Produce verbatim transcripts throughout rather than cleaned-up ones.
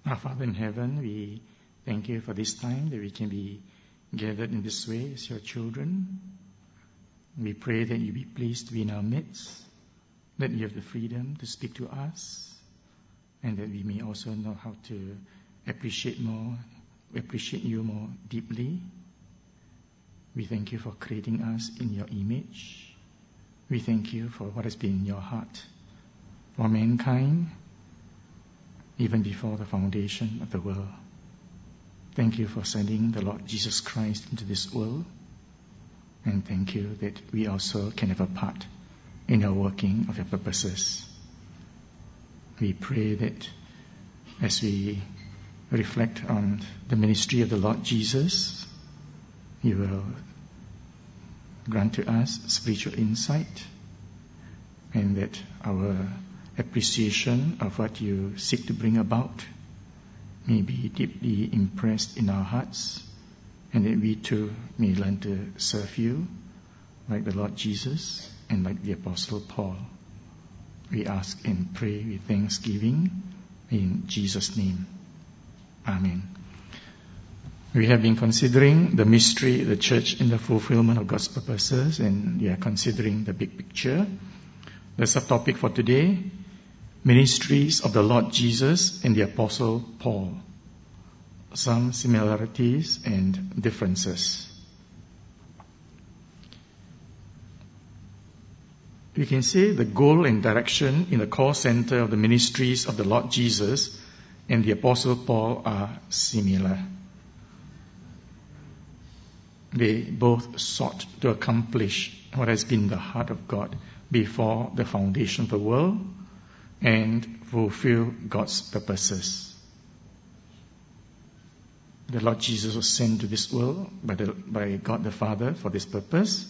Our Father in heaven, we thank you for this time that we can be gathered in this way as your children. We pray that you be pleased to be in our midst, that you have the freedom to speak to us, and that we may also know how to appreciate more, appreciate you more deeply. We thank you for creating us in your image. We thank you for what has been in your heart for mankind, even before the foundation of the world. Thank you for sending the Lord Jesus Christ into this world. And thank you that we also can have a part in your working of your purposes. We pray that as we reflect on the ministry of the Lord Jesus, you will grant to us spiritual insight, and that our appreciation of what you seek to bring about may be deeply impressed in our hearts, and that we too may learn to serve you like the Lord Jesus and like the Apostle Paul. We ask and pray with thanksgiving in Jesus' name. Amen. We have been considering the mystery of the church in the fulfillment of God's purposes, and we are considering the big picture. The subtopic for today: ministries of the Lord Jesus and the Apostle Paul. Some similarities and differences. We can say the goal and direction in the core center of the ministries of the Lord Jesus and the Apostle Paul are similar. They both sought to accomplish what has been the heart of God before the foundation of the world and fulfill God's purposes. The Lord Jesus was sent to this world by, the, by God the Father for this purpose,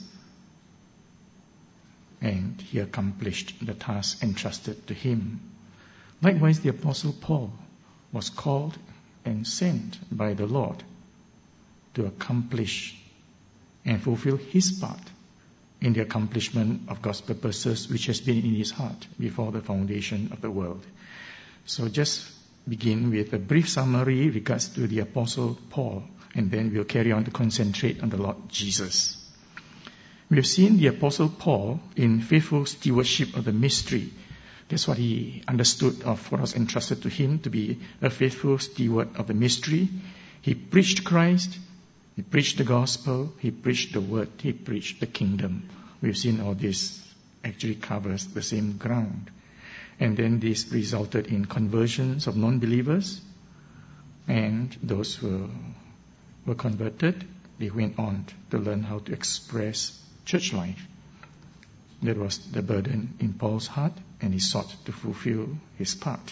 and he accomplished the task entrusted to him. Likewise, the Apostle Paul was called and sent by the Lord to accomplish and fulfill his part in the accomplishment of God's purposes, which has been in his heart before the foundation of the world. So just begin with a brief summary regards to the Apostle Paul, and then we'll carry on to concentrate on the Lord Jesus. We have seen the Apostle Paul in faithful stewardship of the mystery. That's what he understood of what was entrusted to him, to be a faithful steward of the mystery. He preached Christ, he preached the gospel, he preached the word, he preached the kingdom. We've seen all this actually covers the same ground. And then this resulted in conversions of non-believers, and those who were converted, they went on to learn how to express church life. That was the burden in Paul's heart, and he sought to fulfill his part.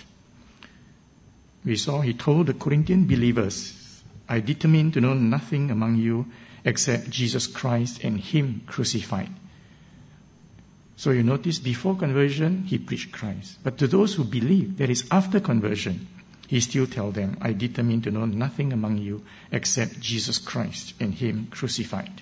We saw he told the Corinthian believers, I determined to know nothing among you except Jesus Christ and him crucified. So you notice, before conversion, he preached Christ. But to those who believe, that is after conversion, he still tells them, I determined to know nothing among you except Jesus Christ and him crucified.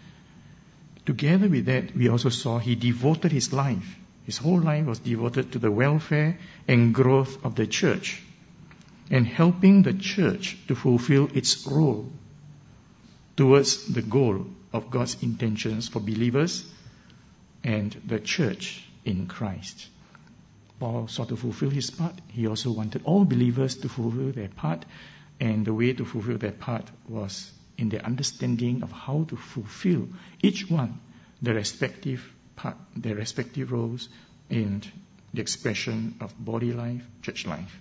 Together with that, we also saw he devoted his life. His whole life was devoted to the welfare and growth of the church, and helping the church to fulfill its role towards the goal of God's intentions for believers and the church in Christ. Paul sought to fulfill his part. He also wanted all believers to fulfill their part, and the way to fulfill their part was in their understanding of how to fulfill each one their respective part, their respective roles in the expression of body life, church life.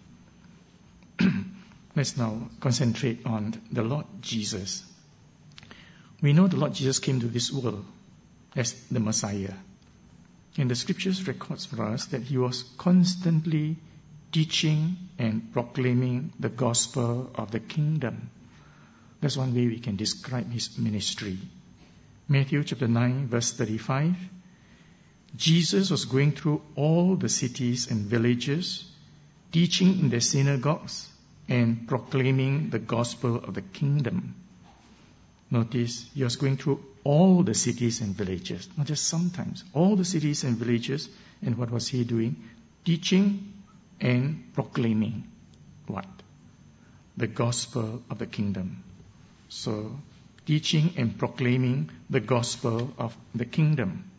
Let's now concentrate on the Lord Jesus. We know the Lord Jesus came to this world as the Messiah. And the scriptures records for us that he was constantly teaching and proclaiming the gospel of the kingdom. That's one way we can describe his ministry. Matthew chapter nine, verse thirty-five. Jesus was going through all the cities and villages, teaching in their synagogues and proclaiming the gospel of the kingdom. Notice, he was going through all the cities and villages, not just sometimes, all the cities and villages. And what was he doing? Teaching and proclaiming what? the gospel of the kingdom. So, teaching and proclaiming the gospel of the kingdom.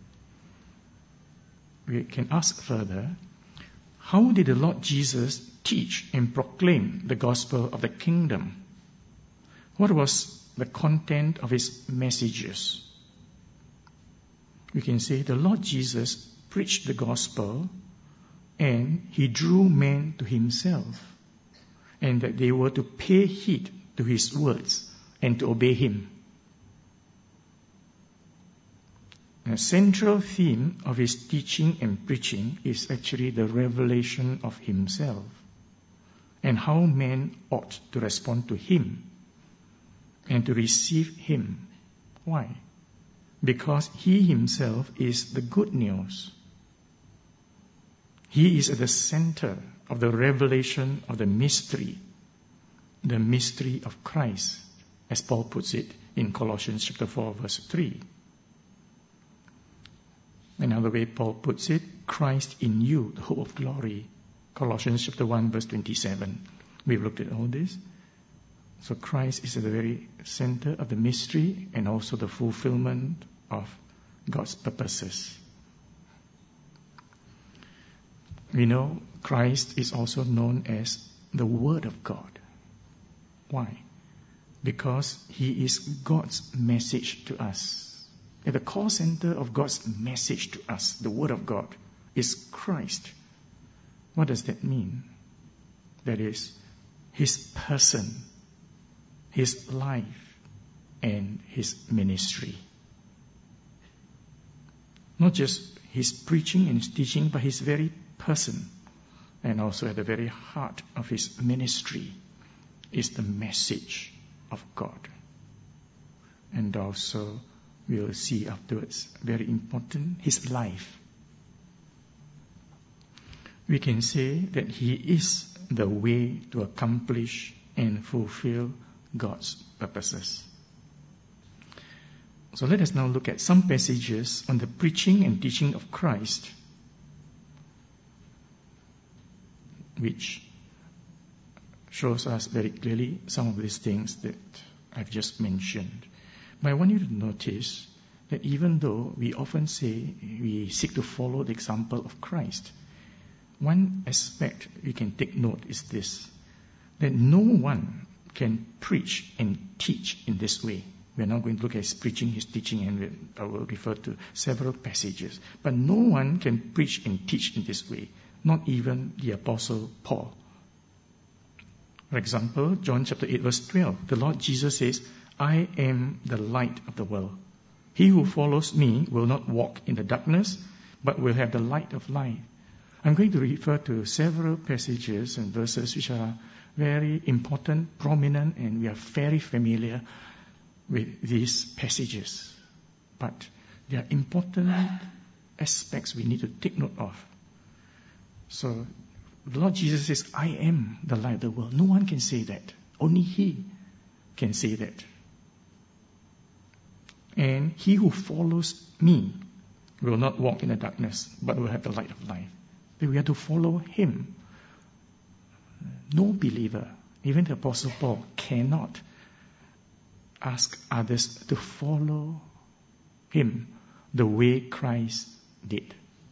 We can ask further, how did the Lord Jesus teach and proclaim the gospel of the kingdom? What was the content of his messages? We can say the Lord Jesus preached the gospel and he drew men to himself, and that they were to pay heed to his words and to obey him. A central theme of his teaching and preaching is actually the revelation of himself and how men ought to respond to him and to receive him. Why? Because he himself is the good news. He is at the center of the revelation of the mystery, the mystery of Christ, as Paul puts it in Colossians chapter four, verse three. Another way Paul puts it, Christ in you, the hope of glory. Colossians chapter one, verse twenty-seven. We've looked at all this. So Christ is at the very center of the mystery and also the fulfillment of God's purposes. We know Christ is also known as the Word of God. Why? Because he is God's message to us. At the core center of God's message to us, the Word of God, is Christ. What does that mean? That is, his person, his life, and his ministry. Not just his preaching and his teaching, but his very person, and also at the very heart of his ministry is the message of God. And also, we'll see afterwards, very important, his life. We can say that he is the way to accomplish and fulfill God's purposes. So let us now look at some passages on the preaching and teaching of Christ, which shows us very clearly some of these things that I've just mentioned. But I want you to notice that even though we often say we seek to follow the example of Christ, one aspect we can take note is this, that no one can preach and teach in this way. We're now going to look at his preaching, his teaching, and I will refer to several passages. But no one can preach and teach in this way, not even the Apostle Paul. For example, John chapter eight, verse twelve, the Lord Jesus says, I am the light of the world. He who follows me will not walk in the darkness, but will have the light of life. I'm going to refer to several passages and verses which are very important, prominent, and we are very familiar with these passages. But there are important aspects we need to take note of. So, the Lord Jesus says, I am the light of the world. No one can say that. Only he can say that. And he who follows me will not walk in the darkness, but will have the light of life. But we have to follow him. No believer, even the Apostle Paul, cannot ask others to follow him the way Christ did.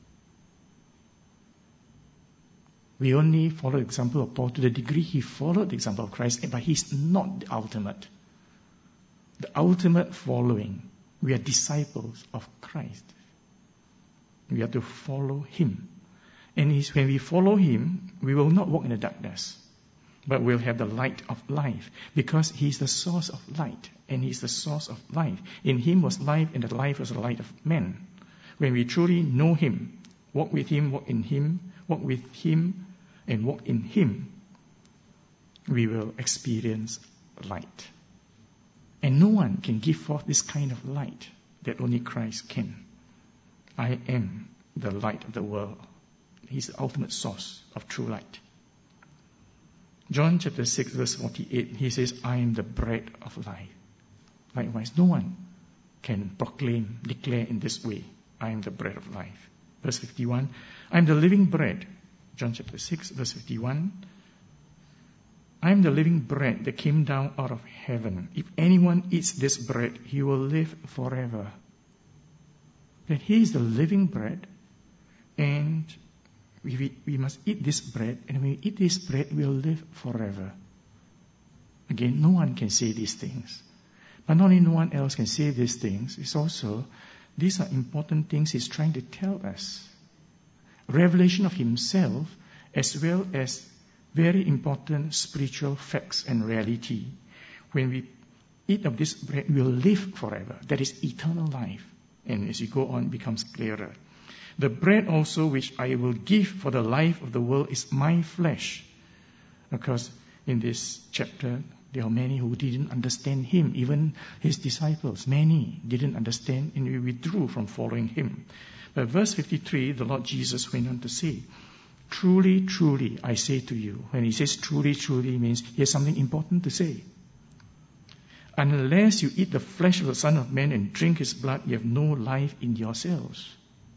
We only follow the example of Paul to the degree he followed the example of Christ, but he's not the ultimate. The ultimate following, we are disciples of Christ. We have to follow him. And when we follow him, we will not walk in the darkness, but we'll have the light of life, because he's the source of light, and he's the source of life. In him was life, and the life was the light of men. When we truly know him, walk with him, walk in him, walk with him, and walk in him, we will experience light. And no one can give forth this kind of light that only Christ can. I am the light of the world. He's the ultimate source of true light. John chapter six, verse forty-eight, he says, I am the bread of life. Likewise, no one can proclaim, declare in this way, I am the bread of life. Verse fifty-one, I am the living bread. John chapter six, verse fifty-one. I am the living bread that came down out of heaven. If anyone eats this bread, he will live forever. That he is the living bread, and we, we must eat this bread, and when we eat this bread, we will live forever. Again, no one can say these things. But not only no one else can say these things, it's also, these are important things he's trying to tell us. Revelation of himself, as well as very important spiritual facts and reality. When we eat of this bread, we will live forever. That is eternal life. And as you go on, it becomes clearer. The bread also which I will give for the life of the world is my flesh. Of course, in this chapter, there are many who didn't understand him. Even his disciples, many didn't understand and we withdrew from following him. But verse fifty-three, the Lord Jesus went on to say, truly, truly, I say to you. When he says truly, truly, means he has something important to say. Unless you eat the flesh of the Son of Man and drink his blood, you have no life in yourselves.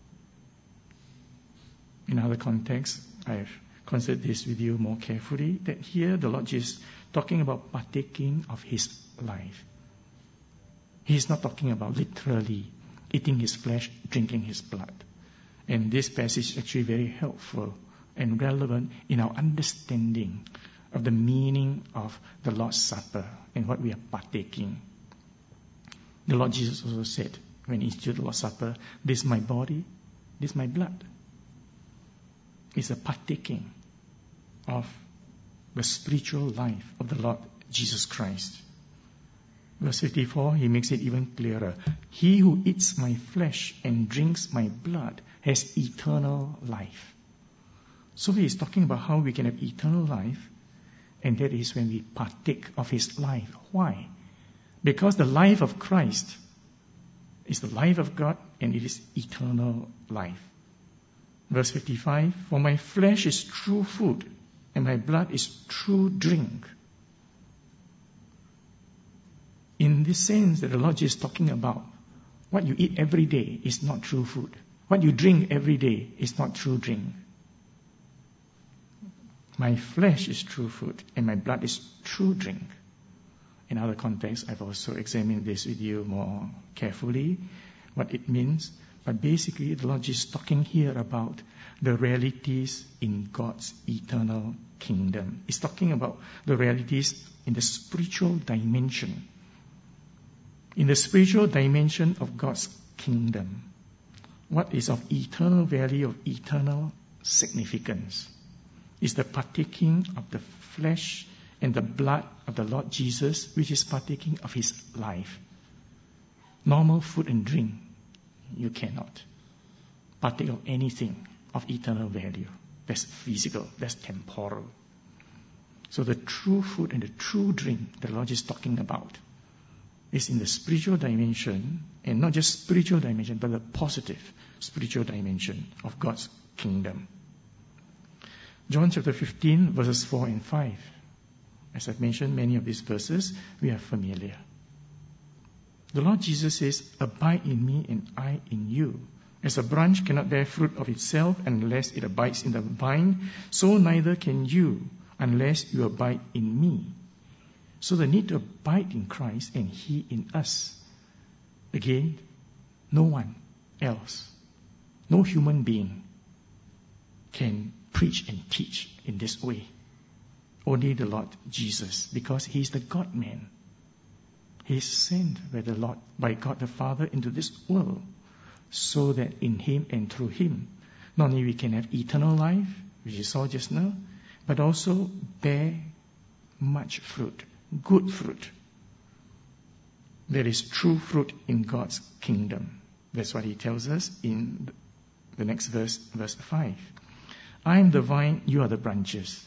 In other contexts, I have considered this with you more carefully, that here the Lord Jesus is talking about partaking of his life. He is not talking about literally eating his flesh, drinking his blood. And this passage is actually very helpful and relevant in our understanding of the meaning of the Lord's Supper and what we are partaking. The Lord Jesus also said, when he instituted the Lord's Supper, this is my body, this is my blood. It's a partaking of the spiritual life of the Lord Jesus Christ. Verse fifty-four, he makes it even clearer. He who eats my flesh and drinks my blood has eternal life. So he is talking about how we can have eternal life, and that is when we partake of his life. Why? Because the life of Christ is the life of God, and it is eternal life. Verse fifty-five, for my flesh is true food, and my blood is true drink. In this sense that the Lord is talking about, what you eat every day is not true food. What you drink every day is not true drink. My flesh is true food, and my blood is true drink. In other contexts, I've also examined this with you more carefully, what it means. But basically, the Lord is talking here about the realities in God's eternal kingdom. He's talking about the realities in the spiritual dimension. In the spiritual dimension of God's kingdom, what is of eternal value, of eternal significance, is the partaking of the flesh and the blood of the Lord Jesus, which is partaking of his life. Normal food and drink, you cannot partake of anything of eternal value. That's physical, that's temporal. So the true food and the true drink the Lord is talking about is in the spiritual dimension, and not just spiritual dimension, but the positive spiritual dimension of God's kingdom. John chapter fifteen, verses four and five. As I've mentioned, many of these verses we are familiar. The Lord Jesus says, abide in me and I in you. As a branch cannot bear fruit of itself unless it abides in the vine, so neither can you unless you abide in me. So the need to abide in Christ and he in us. Again, no one else, no human being can preach and teach in this way. Only the Lord Jesus, because he is the God-man. He is sent by the Lord, by God the Father into this world, so that in him and through him, not only we can have eternal life, which you saw just now, but also bear much fruit, good fruit. There is true fruit in God's kingdom. That's what he tells us in the next verse, verse five. I am the vine, you are the branches.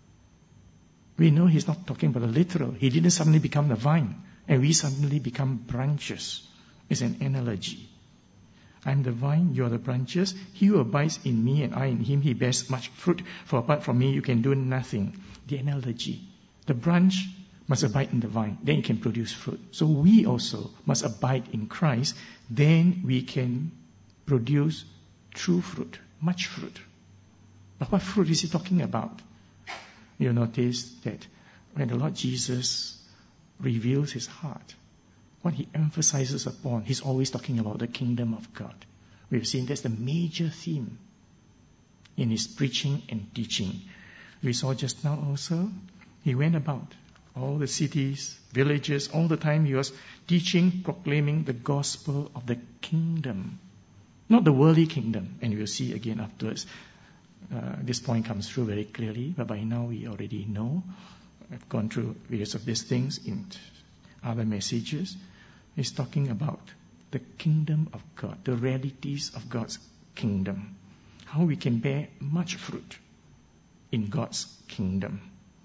We know he's not talking about the literal. He didn't suddenly become the vine, and we suddenly become branches. It's an analogy. I am the vine, you are the branches. He who abides in me and I in him, he bears much fruit. For apart from me, you can do nothing. The analogy. The branch must abide in the vine, then it can produce fruit. So we also must abide in Christ, then we can produce true fruit, much fruit. But what fruit is he talking about? You'll notice that when the Lord Jesus reveals his heart, what he emphasizes upon, he's always talking about the kingdom of God. We've seen that's the major theme in his preaching and teaching. We saw just now also, he went about all the cities, villages, all the time he was teaching, proclaiming the gospel of the kingdom. Not the worldly kingdom. And we'll see again afterwards. Uh, this point comes through very clearly, but by now we already know. I've gone through various of these things in other messages. He's talking about the kingdom of God, the realities of God's kingdom. How we can bear much fruit in God's kingdom.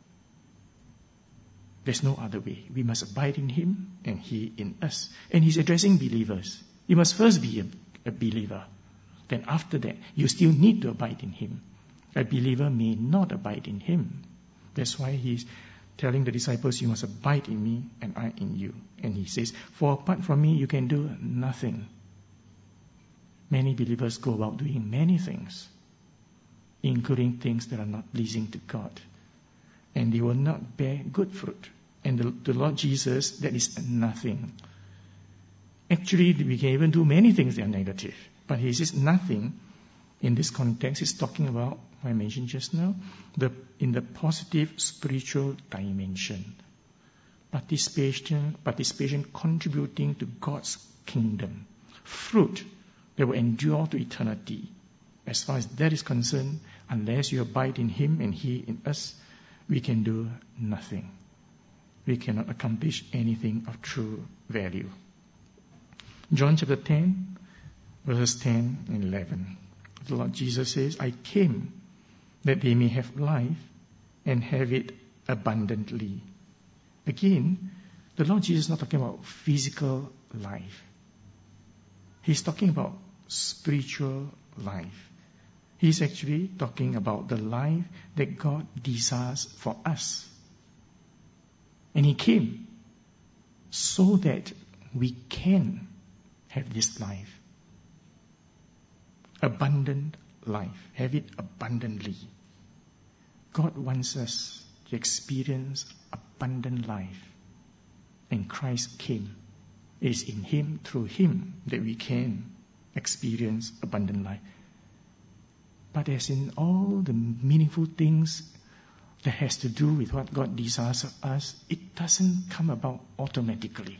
There's no other way. We must abide in him and he in us. And he's addressing believers. You must first be a, a believer. Then after that, you still need to abide in him. A believer may not abide in him. That's why he's telling the disciples, you must abide in me and I in you. And he says, for apart from me, you can do nothing. Many believers go about doing many things, including things that are not pleasing to God. And they will not bear good fruit. And the, the Lord Jesus, that is nothing. Actually, we can even do many things that are negative. But he says nothing. In this context, he's talking about, I mentioned just now, the in the positive spiritual dimension. Participation, participation contributing to God's kingdom. Fruit that will endure to eternity. As far as that is concerned, unless you abide in him and he in us, we can do nothing. We cannot accomplish anything of true value. John chapter ten, verses ten and eleven. The Lord Jesus says, I came that they may have life and have it abundantly. Again, the Lord Jesus is not talking about physical life. He's talking about spiritual life. He's actually talking about the life that God desires for us. And he came so that we can have this life. Abundant life. Have it abundantly. God wants us to experience abundant life. And Christ came. It is in him, through him, that we can experience abundant life. But as in all the meaningful things that has to do with what God desires of us, it doesn't come about automatically.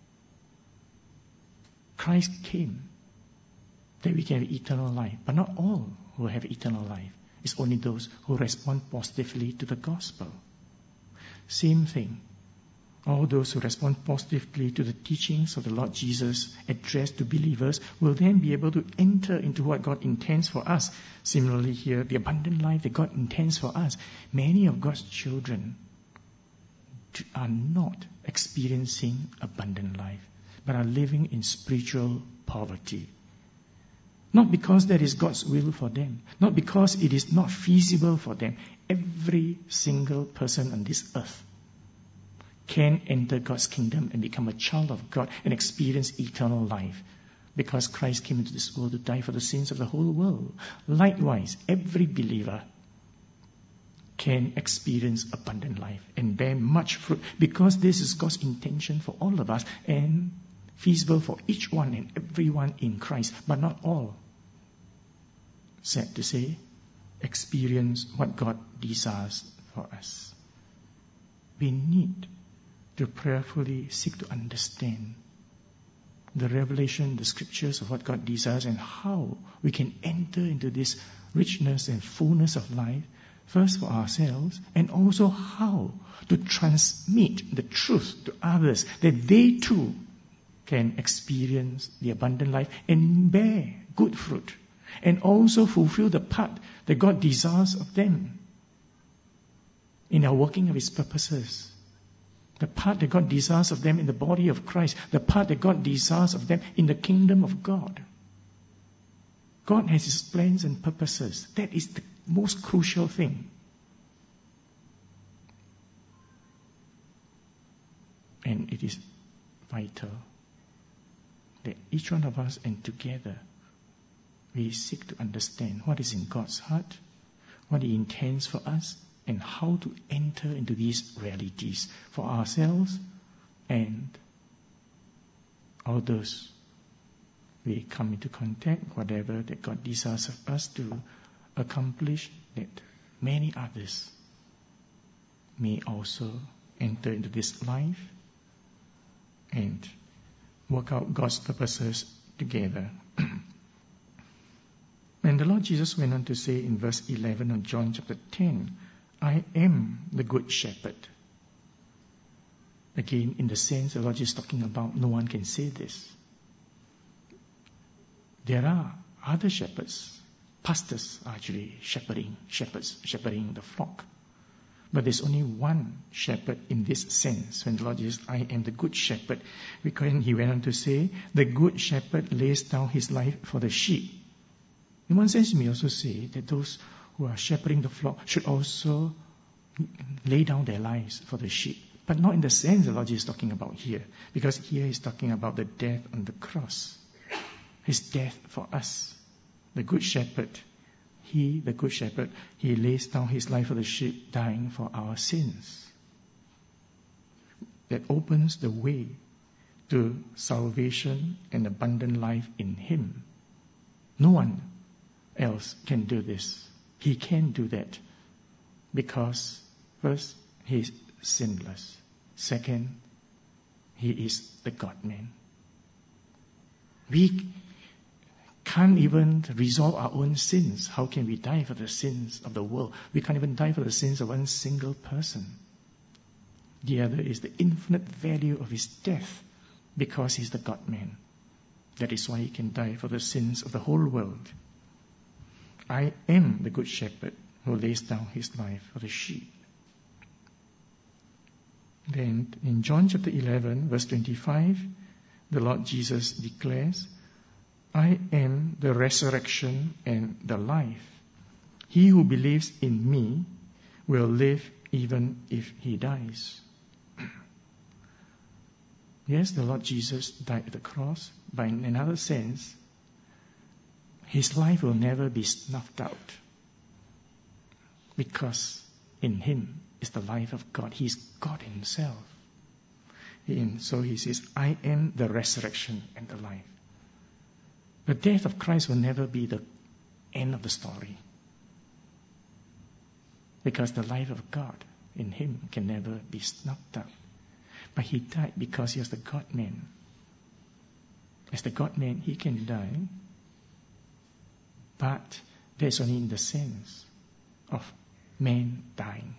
Christ came that we can have eternal life. But not all who have eternal life. It's only those who respond positively to the gospel. Same thing. All those who respond positively to the teachings of the Lord Jesus addressed to believers will then be able to enter into what God intends for us. Similarly here, the abundant life that God intends for us. Many of God's children are not experiencing abundant life, but are living in spiritual poverty. Not because that is God's will for them, not because it is not feasible for them. Every single person on this earth can enter God's kingdom and become a child of God and experience eternal life because Christ came into this world to die for the sins of the whole world. Likewise, every believer can experience abundant life and bear much fruit because this is God's intention for all of us and feasible for each one and everyone in Christ, but not all. Sad to say, experience what God desires for us. We need to prayerfully seek to understand the revelation, the scriptures of what God desires and how we can enter into this richness and fullness of life, first for ourselves, and also how to transmit the truth to others, that they too can experience the abundant life and bear good fruit, and also fulfill the part that God desires of them in our working of his purposes. The part that God desires of them in the body of Christ. The part that God desires of them in the kingdom of God. God has his plans and purposes. That is the most crucial thing. And it is vital that each one of us and together we seek to understand what is in God's heart, what he intends for us, and how to enter into these realities for ourselves and others we come into contact, whatever that God desires of us to accomplish, that many others may also enter into this life and work out God's purposes together. And the Lord Jesus went on to say in verse eleven of John chapter ten, I am the good shepherd. Again, in the sense the Lord Jesus is talking about, no one can say this. There are other shepherds, pastors actually shepherding, shepherds shepherding the flock. But there's only one shepherd in this sense. When the Lord Jesus, I am the good shepherd, because he went on to say, the good shepherd lays down his life for the sheep. In one sense, we also say that those who are shepherding the flock should also lay down their lives for the sheep. But not in the sense the Lord Jesus is talking about here, because here he's talking about the death on the cross. His death for us. The good shepherd, he, the good shepherd, he lays down his life for the sheep, dying for our sins. That opens the way to salvation and abundant life in him. No one else can do this. He can do that because, first, he is sinless. Second, he is the God-man. We can't even resolve our own sins. How can we die for the sins of the world? We can't even die for the sins of one single person. The other is the infinite value of his death because he's the God-man. That is why he can die for the sins of the whole world. I am the good shepherd who lays down his life for the sheep. Then in John chapter eleven, verse twenty-five, the Lord Jesus declares, I am the resurrection and the life. He who believes in me will live even if he dies. Yes, the Lord Jesus died at the cross, but in another sense, his life will never be snuffed out. Because in him is the life of God. He is God himself. And so he says, I am the resurrection and the life. The death of Christ will never be the end of the story. Because the life of God in him can never be snuffed out. But he died because he was the God-man. As the God-man, he can die. But that's only in the sense of man dying.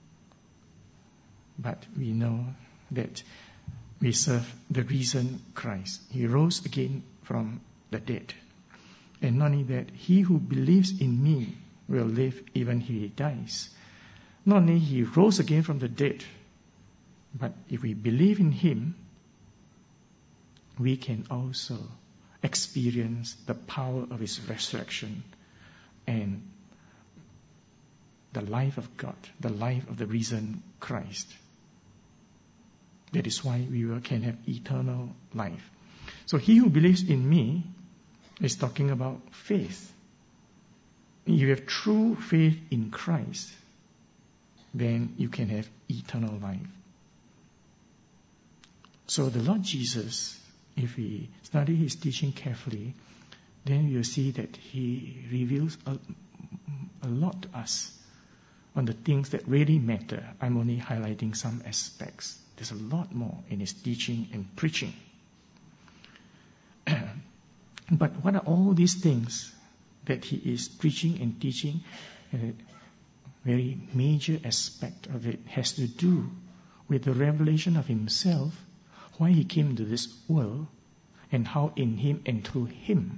But we know that we serve the risen Christ. He rose again from the dead. And not only that, he who believes in me will live even if he dies. Not only he rose again from the dead, but if we believe in him, we can also experience the power of his resurrection and the life of God, the life of the risen Christ. That is why we can have eternal life. So he who believes in me is talking about faith. If you have true faith in Christ, then you can have eternal life. So the Lord Jesus, if we study his teaching carefully, then you'll see that he reveals a, a lot to us on the things that really matter. I'm only highlighting some aspects. There's a lot more in his teaching and preaching. But what are all these things that he is preaching and teaching? A very major aspect of it has to do with the revelation of himself, why he came to this world, and how in him and through him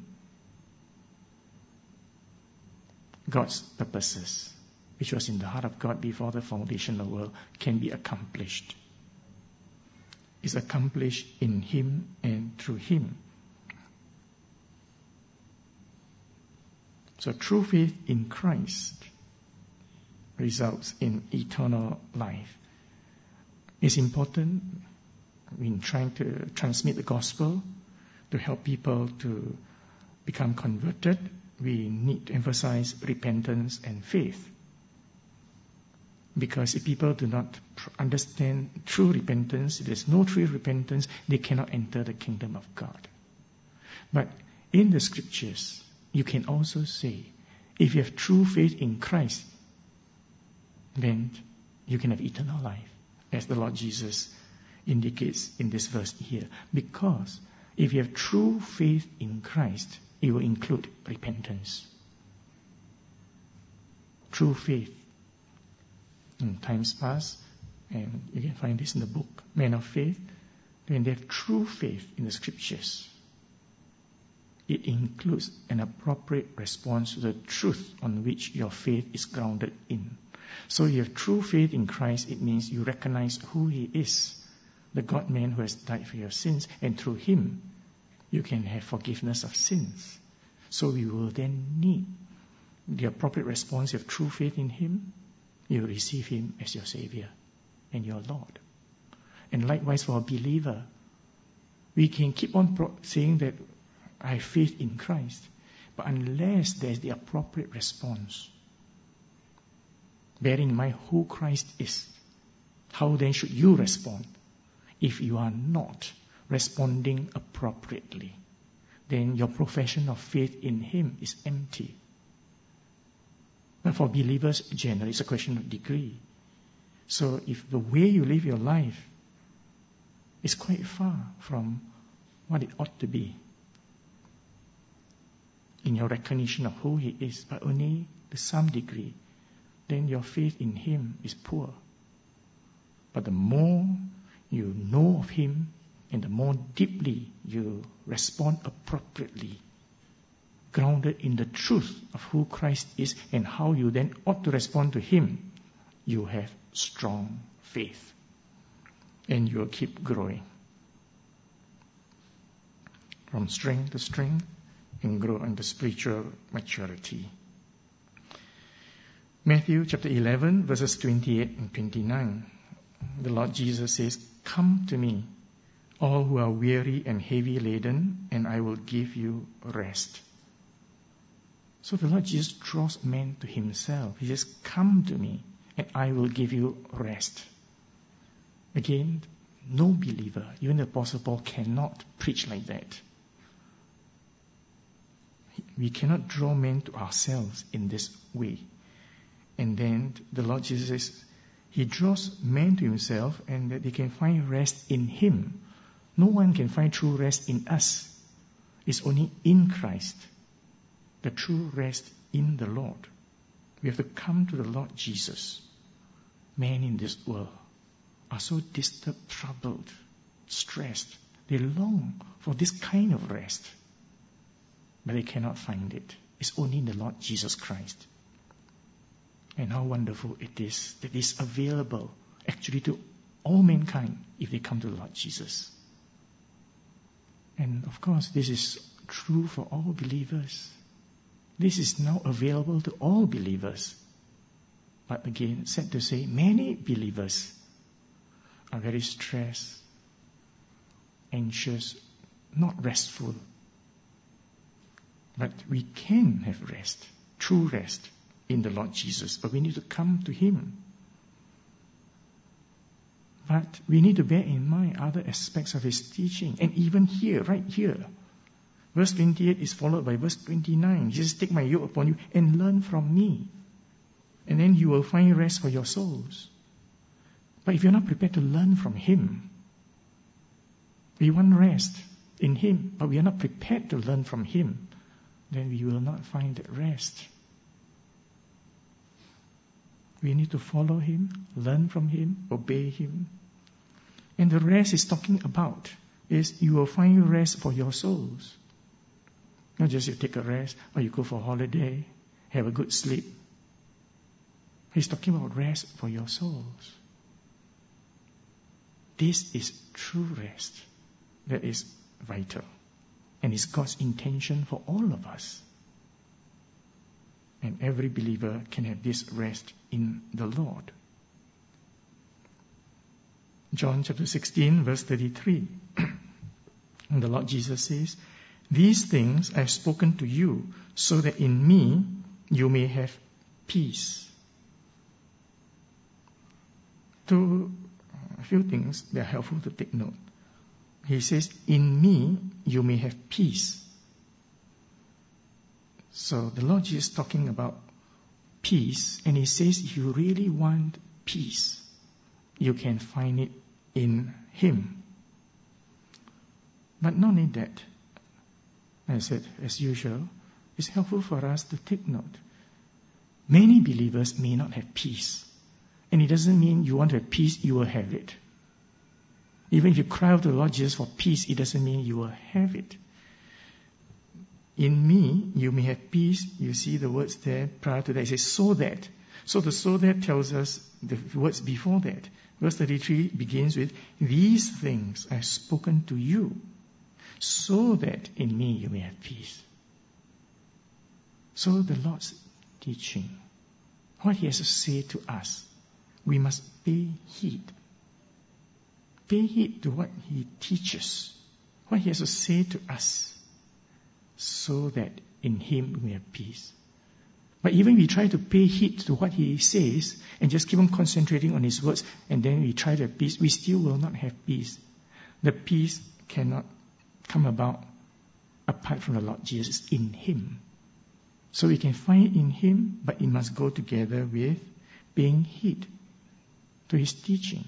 God's purposes, which was in the heart of God before the foundation of the world, can be accomplished. Is accomplished in him and through him. So true faith in Christ results in eternal life. It's important in trying to transmit the gospel, to help people to become converted. We need to emphasize repentance and faith. Because if people do not understand true repentance, if there's no true repentance, they cannot enter the kingdom of God. But in the scriptures, you can also say, if you have true faith in Christ, then you can have eternal life, as the Lord Jesus indicates in this verse here. Because if you have true faith in Christ, it will include repentance. True faith. In times past, and you can find this in the book, Men of Faith, when they have true faith in the scriptures, it includes an appropriate response to the truth on which your faith is grounded in. So you have true faith in Christ, it means you recognize who He is, the God-man who has died for your sins, and through Him you can have forgiveness of sins. So you will then need the appropriate response of true faith in Him. You receive Him as your Savior and your Lord. And likewise for a believer, we can keep on pro- saying that I have faith in Christ, but unless there's the appropriate response, bearing in mind who Christ is, how then should you respond? If you are not responding appropriately, then your profession of faith in Him is empty. But for believers, generally, it's a question of degree. So if the way you live your life is quite far from what it ought to be, in your recognition of who He is, but only to some degree, then your faith in Him is poor. But the more you know of Him, and the more deeply you respond appropriately, grounded in the truth of who Christ is and how you then ought to respond to Him, you have strong faith. And you will keep growing. From strength to strength, and grow into spiritual maturity. Matthew chapter eleven, verses twenty-eight and twenty-nine. The Lord Jesus says, "Come to me, all who are weary and heavy laden, and I will give you rest." So the Lord Jesus draws men to Himself. He says, "Come to me, and I will give you rest." Again, no believer, even the Apostle Paul, cannot preach like that. We cannot draw men to ourselves in this way. And then the Lord Jesus says, He draws men to Himself and that they can find rest in Him. No one can find true rest in us. It's only in Christ. The true rest in the Lord. We have to come to the Lord Jesus. Men in this world are so disturbed, troubled, stressed. They long for this kind of rest. But they cannot find it. It's only in the Lord Jesus Christ. And how wonderful it is that it is available actually to all mankind if they come to the Lord Jesus. And of course, this is true for all believers. This is now available to all believers. But again, sad to say, many believers are very stressed, anxious, not restful. But we can have rest, true rest, in the Lord Jesus. But we need to come to Him. But we need to bear in mind other aspects of His teaching. And even here, right here, verse twenty-eight is followed by verse twenty-nine. He says, "Take my yoke upon you and learn from me. And then you will find rest for your souls." But if you're not prepared to learn from Him, we want rest in Him, but we are not prepared to learn from Him, then we will not find that rest. We need to follow Him, learn from Him, obey Him. And the rest He's talking about is you will find rest for your souls. Not just you take a rest or you go for a holiday, have a good sleep. He's talking about rest for your souls. This is true rest that is vital. And it's God's intention for all of us. And every believer can have this rest in the Lord. John chapter sixteen, verse thirty-three. And the Lord Jesus says, "These things I have spoken to you, so that in me you may have peace." two, a few things that are helpful to take note. He says, in me you may have peace. So the Lord Jesus is talking about peace, and he says if you really want peace, you can find it in him. But not only that, I said, as usual, it's helpful for us to take note. Many believers may not have peace. And it doesn't mean you want to have peace, you will have it. Even if you cry out to the Lord Jesus for peace, it doesn't mean you will have it. In me, you may have peace. You see the words there prior to that. It says, so that. So the so that tells us the words before that. Verse thirty-three begins with, these things I have spoken to you, so that in me you may have peace. So the Lord's teaching, what he has to say to us, we must pay heed. Pay heed to what he teaches, what he has to say to us, so that in him we have peace. But even if we try to pay heed to what he says and just keep on concentrating on his words, and then we try to have peace, we still will not have peace. The peace cannot come about apart from the Lord Jesus in him. So we can find it in him, but it must go together with paying heed to his teaching.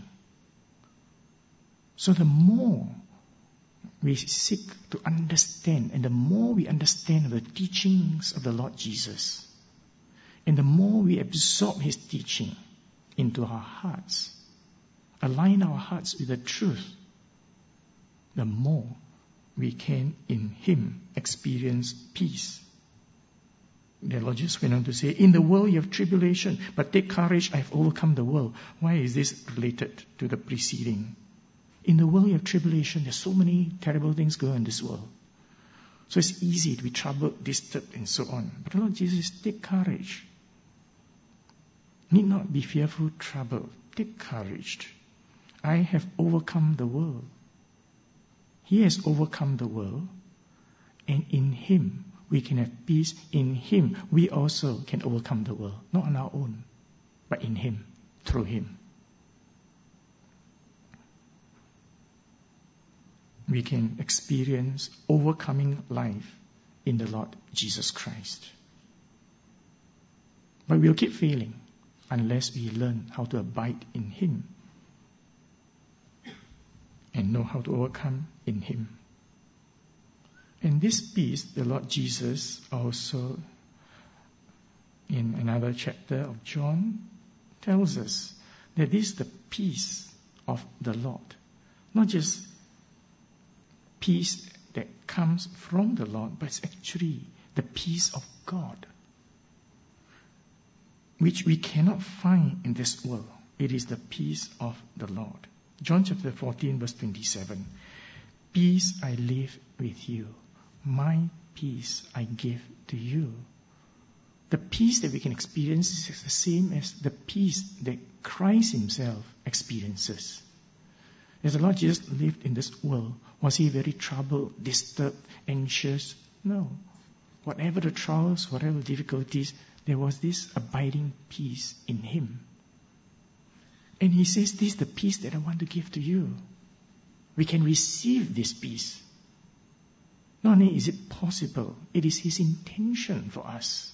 So the more we seek to understand, and the more we understand the teachings of the Lord Jesus, and the more we absorb his teaching into our hearts, align our hearts with the truth, the more we can in him experience peace. The Lord Jesus went on to say, in the world you have tribulation, but take courage, I have overcome the world. Why is this related to the preceding? In the world you have tribulation. There's so many terrible things going on in this world. So it's easy to be troubled, disturbed, and so on. But the Lord Jesus says, take courage. Need not be fearful, troubled. Take courage. I have overcome the world. He has overcome the world, and in him we can have peace. In him we also can overcome the world. Not on our own, but in him, through him. We can experience overcoming life in the Lord Jesus Christ. But we'll keep failing unless we learn how to abide in him and know how to overcome in him. And this peace, the Lord Jesus also, in another chapter of John, tells us that this is the peace of the Lord. Not just peace that comes from the Lord, but it's actually the peace of God, which we cannot find in this world. It is the peace of the Lord. John chapter fourteen, verse twenty-seven. Peace I leave with you. My peace I give to you. The peace that we can experience is the same as the peace that Christ himself experiences. As the Lord Jesus lived in this world, was he very troubled, disturbed, anxious? No. Whatever the trials, whatever the difficulties, there was this abiding peace in him. And he says, this is the peace that I want to give to you. We can receive this peace. Not only is it possible, it is his intention for us.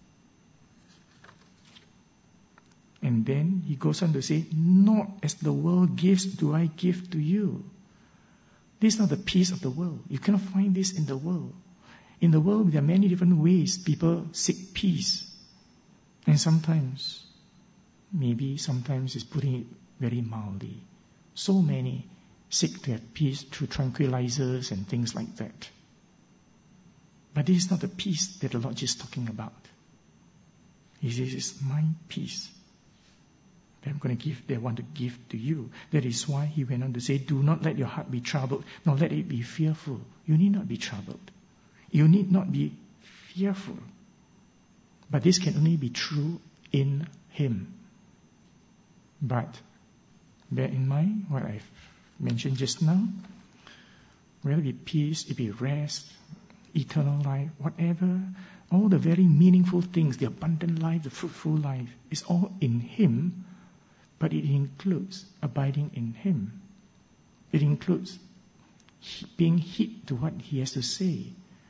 And then he goes on to say, not as the world gives do I give to you. This is not the peace of the world. You cannot find this in the world. In the world, there are many different ways people seek peace. And sometimes, maybe sometimes it's putting it very mildly. So many seek to have peace through tranquilizers and things like that. But this is not the peace that the Lord Jesus is talking about. He says, it's my peace that I'm going to give, that I want to give to you. That is why he went on to say, do not let your heart be troubled, nor let it be fearful. You need not be troubled. You need not be fearful. But this can only be true in him. But bear in mind what I've mentioned just now. Whether it be peace, it be rest, eternal life, whatever, all the very meaningful things, the abundant life, the fruitful life, is all in him but it includes abiding in Him. It includes being hid to what He has to say.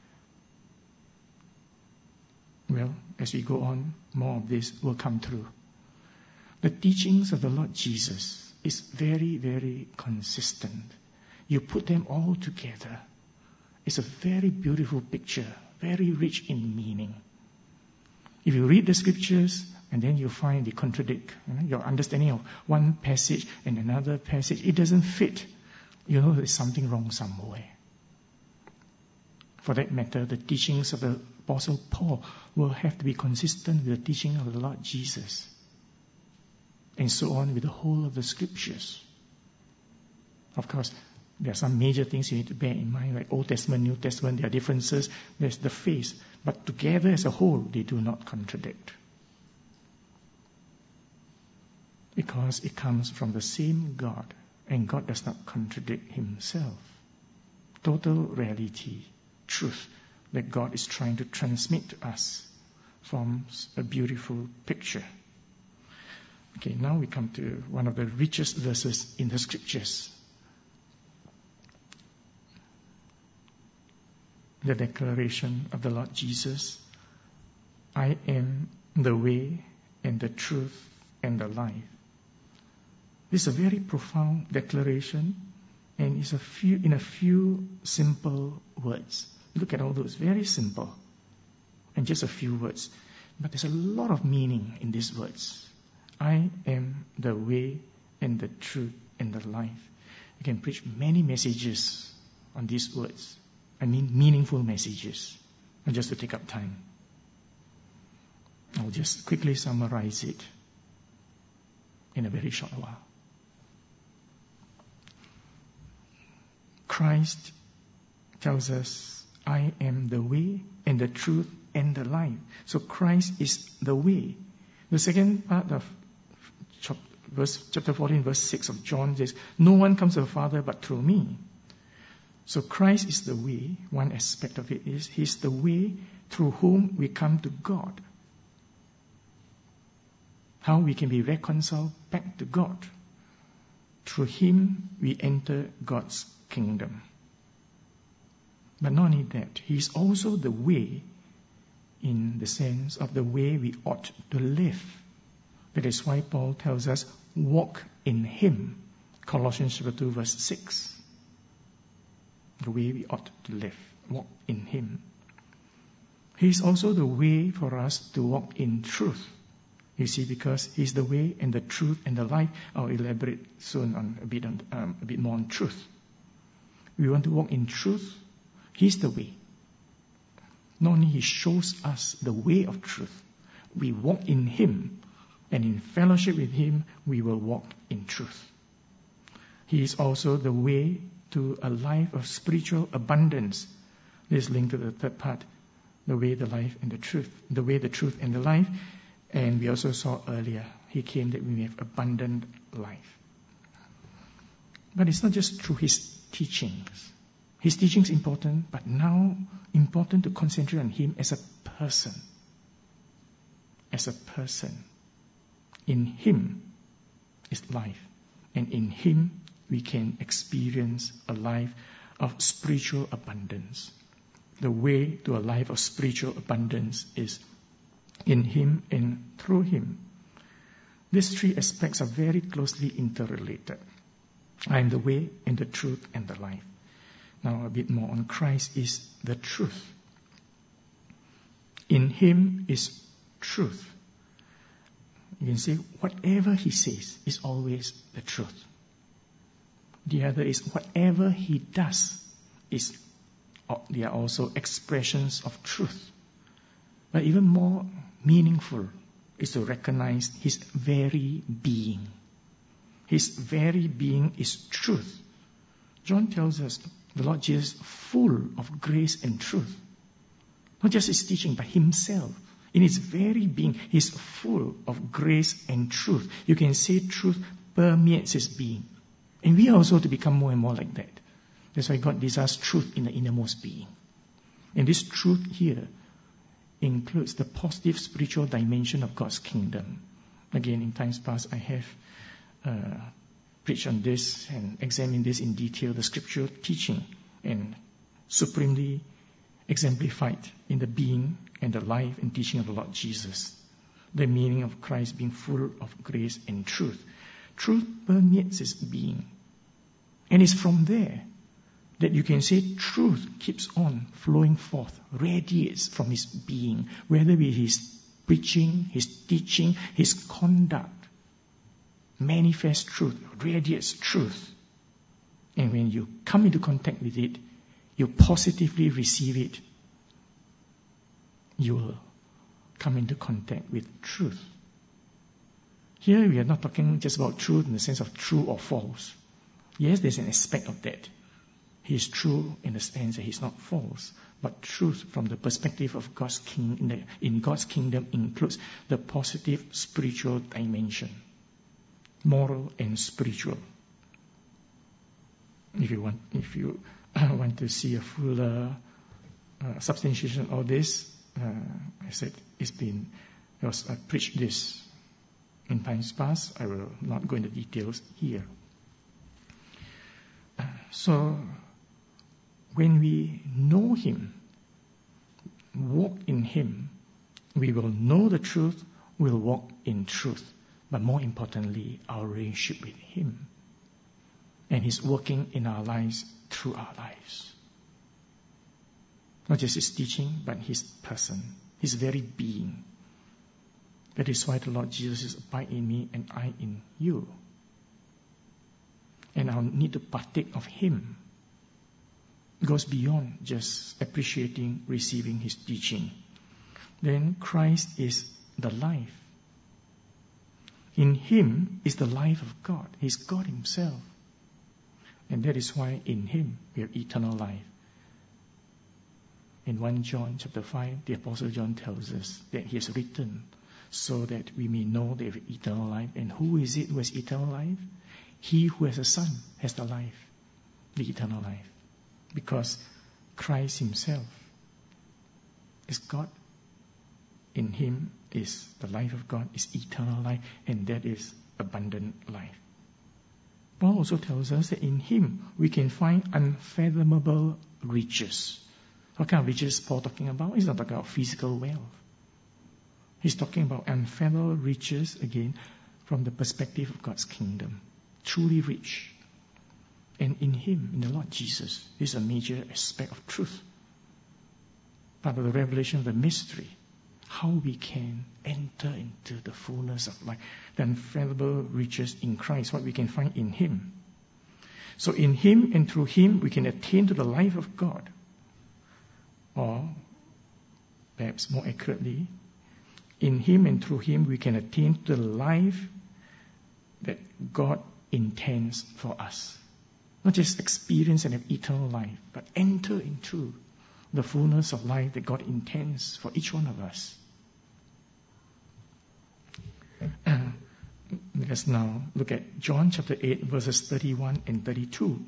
Well, as we go on, more of this will come through. The teachings of the Lord Jesus is very, very consistent. You put them all together. It's a very beautiful picture, very rich in meaning. If you read the scriptures and then you find they contradict, you know, your understanding of one passage and another passage, it doesn't fit. You know there's something wrong somewhere. For that matter, the teachings of the Apostle Paul will have to be consistent with the teaching of the Lord Jesus. And so on with the whole of the scriptures. Of course, there are some major things you need to bear in mind, like Old Testament, New Testament, there are differences, there's the face. But together as a whole, they do not contradict. Because it comes from the same God, and God does not contradict Himself. Total reality, truth that God is trying to transmit to us forms a beautiful picture. Okay, now we come to one of the richest verses in the scriptures. The declaration of the Lord Jesus, I am the way and the truth and the life. This is a very profound declaration, and it's a few in a few simple words. Look at all those, very simple, and just a few words. But there's a lot of meaning in these words. I am the way and the truth and the life. You can preach many messages on these words. I mean meaningful messages, not just to take up time. I'll just quickly summarize it in a very short while. Christ tells us, I am the way and the truth and the life. So Christ is the way. The second part of verse, chapter fourteen, verse six of John says, no one comes to the Father but through me. So Christ is the way. One aspect of it is He's the way through whom we come to God. How we can be reconciled back to God. Through Him we enter God's kingdom. But not only that, He is also the way in the sense of the way we ought to live. That is why Paul tells us, walk in Him. Colossians chapter two, verse six. The way we ought to live, walk in Him. He is also the way for us to walk in truth. You see, because He's the way and the truth and the life. I'll elaborate soon on a bit on um, a bit more on truth. We want to walk in truth. He's the way. Not only He shows us the way of truth, we walk in Him, and in fellowship with Him, we will walk in truth. He is also the way to a life of spiritual abundance. This is linked to the third part, the way, the life, and the truth. The way, the truth, and the life. And we also saw earlier, He came that we may have abundant life. But it's not just through His teachings. His teaching is important, but now important to concentrate on Him as a person. As a person. In Him is life. And in Him we can experience a life of spiritual abundance. The way to a life of spiritual abundance is in Him and through Him. These three aspects are very closely interrelated. I am the way and the truth and the life. Now a bit more on Christ is the truth. In Him is truth. You can say whatever He says is always the truth. The other is whatever He does is, they are also expressions of truth. But even more meaningful is to recognize His very being. His very being is truth. John tells us the Lord Jesus is full of grace and truth. Not just His teaching, but Himself. In His very being, He is full of grace and truth. You can say truth permeates His being. And we are also to become more and more like that. That's why God desires truth in the innermost being. And this truth here includes the positive spiritual dimension of God's kingdom. Again, in times past, I have uh, preach on this and examine this in detail, the scriptural teaching, and supremely exemplified in the being and the life and teaching of the Lord Jesus. The meaning of Christ being full of grace and truth. Truth permeates his being. And it's from there that you can say truth keeps on flowing forth, radiates from his being, whether it is his preaching, his teaching, his conduct. Manifests truth, radiates truth. And when you come into contact with it, you positively receive it, you will come into contact with truth. Here we are not talking just about truth in the sense of true or false. Yes, there's an aspect of that. He is true in the sense that he's not false. But truth from the perspective of God's king in, the, in God's kingdom includes the positive spiritual dimension. Moral and spiritual. If you want, if you want to see a fuller uh, substantiation of all this, uh, I said it's been, it was, I preached this in times past. I will not go into details here. Uh, so, when we know him, walk in him, we will know the truth, we'll walk in truth. But more importantly, our relationship with him. And he's working in our lives through our lives. Not just his teaching, but his person, his very being. That is why the Lord Jesus is abide in me and I in you. And our need to partake of him goes beyond just appreciating, receiving his teaching. Then Christ is the life. In him is the life of God. He's God himself. And that is why in him we have eternal life. In First John chapter five, the Apostle John tells us that he has written so that we may know they have eternal life. And who is it who has eternal life? He who has a son has the life, the eternal life. Because Christ himself is God. In him is the life of God, is eternal life, and that is abundant life. Paul also tells us that in him we can find unfathomable riches. What kind of riches is Paul talking about? He's not talking about physical wealth. He's talking about unfathomable riches, again, from the perspective of God's kingdom. Truly rich. And in him, in the Lord Jesus, is a major aspect of truth. Part of the revelation of the mystery. How we can enter into the fullness of life, the unfathomable riches in Christ, what we can find in him. So in him and through him, we can attain to the life of God. Or, perhaps more accurately, in him and through him, we can attain to the life that God intends for us. Not just experience and have eternal life, but enter into the fullness of life that God intends for each one of us. Uh, let us now look at John chapter eight, verses thirty-one and thirty-two.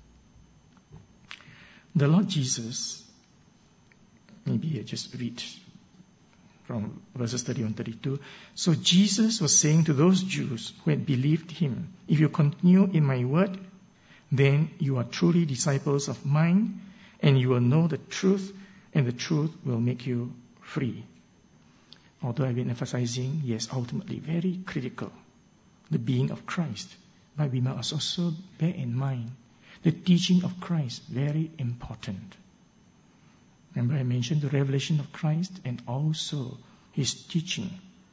The Lord Jesus, maybe I just read from verses thirty-one and thirty-two. So Jesus was saying to those Jews who had believed him, if you continue in my word, then you are truly disciples of mine, and you will know the truth, and the truth will make you free. Although I've been emphasizing, yes, ultimately very critical, the being of Christ. But we must also bear in mind the teaching of Christ, very important. Remember I mentioned the revelation of Christ and also his teaching.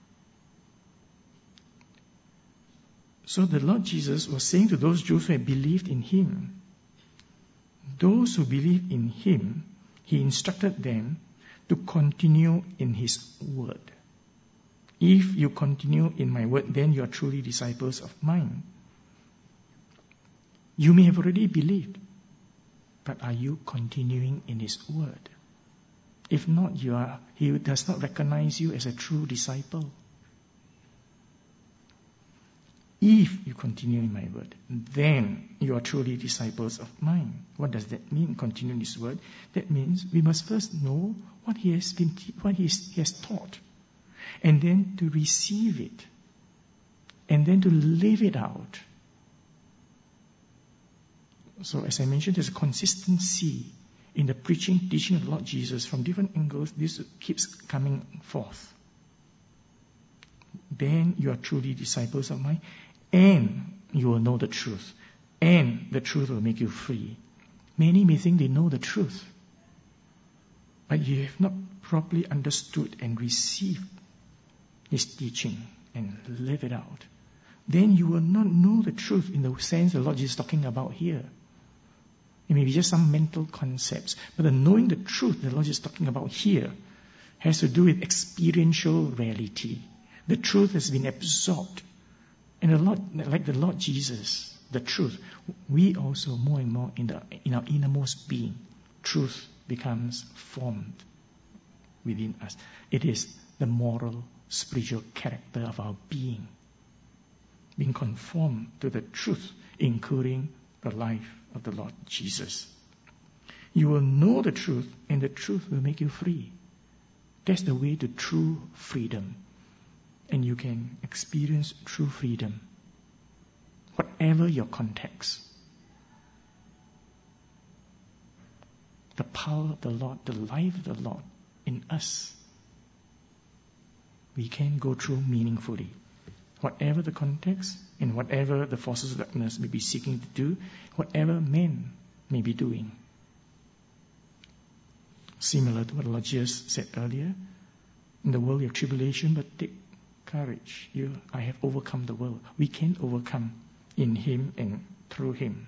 So the Lord Jesus was saying to those Jews who had believed in him, those who believe in him, he instructed them to continue in his word. If you continue in my word, then you are truly disciples of mine. You may have already believed, but are you continuing in his word? If not, you are, he does not recognize you as a true disciple. If you continue in my word, then you are truly disciples of mine. What does that mean, continue in his word? That means we must first know what he has been, what he has taught, and then to receive it, and then to live it out. So as I mentioned, there's a consistency in the preaching, teaching of the Lord Jesus from different angles. This keeps coming forth. Then you are truly disciples of mine, and you will know the truth, and the truth will make you free. Many may think they know the truth, but you have not properly understood and received His teaching and live it out. Then you will not know the truth in the sense the Lord Jesus is talking about here. It may be just some mental concepts, but the knowing the truth the Lord Jesus is talking about here has to do with experiential reality. The truth has been absorbed. And a lot like the Lord Jesus, the truth, we also more and more in the in our innermost being, truth becomes formed within us. It is the moral, spiritual character of our being, being conformed to the truth, including the life of the Lord Jesus. You will know the truth, and the truth will make you free. That's the way to true freedom. And you can experience true freedom, whatever your context. The power of the Lord, the life of the Lord in us, we can go through meaningfully. Whatever the context and whatever the forces of darkness may be seeking to do, whatever men may be doing. Similar to what the Lord Jesus said earlier, in the world you have tribulation, but take courage. You, I have overcome the world. We can overcome in Him and through Him.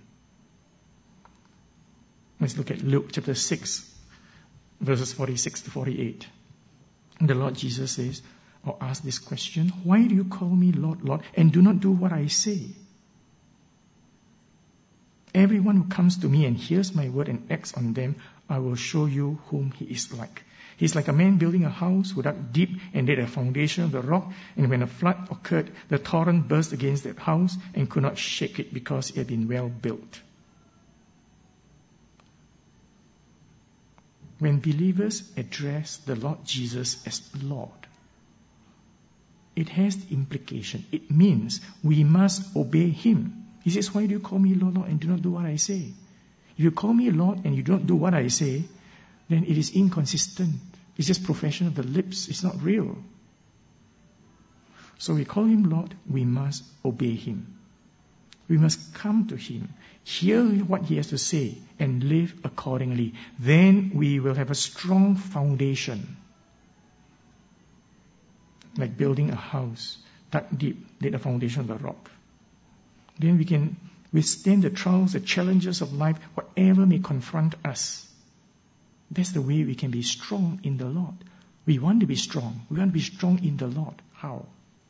Let's look at Luke chapter six, verses forty-six to forty-eight. The Lord Jesus says, or asks this question, why do you call me Lord, Lord, and do not do what I say? Everyone who comes to me and hears my word and acts on them, I will show you whom he is like. He is like a man building a house who dug deep and laid a foundation of the rock, and when a flood occurred, the torrent burst against that house and could not shake it because it had been well built. When believers address the Lord Jesus as Lord, it has the implication. It means we must obey Him. He says, why do you call me Lord, Lord, and do not do what I say? If you call me Lord and you don't do what I say, then it is inconsistent. It's just profession of the lips. It's not real. So we call Him Lord, we must obey Him. We must come to Him, hear what He has to say, and live accordingly. Then we will have a strong foundation. Like building a house, dug deep, laid a foundation of the rock. Then we can withstand the trials, the challenges of life, whatever may confront us. That's the way we can be strong in the Lord. We want to be strong. We want to be strong in the Lord. How?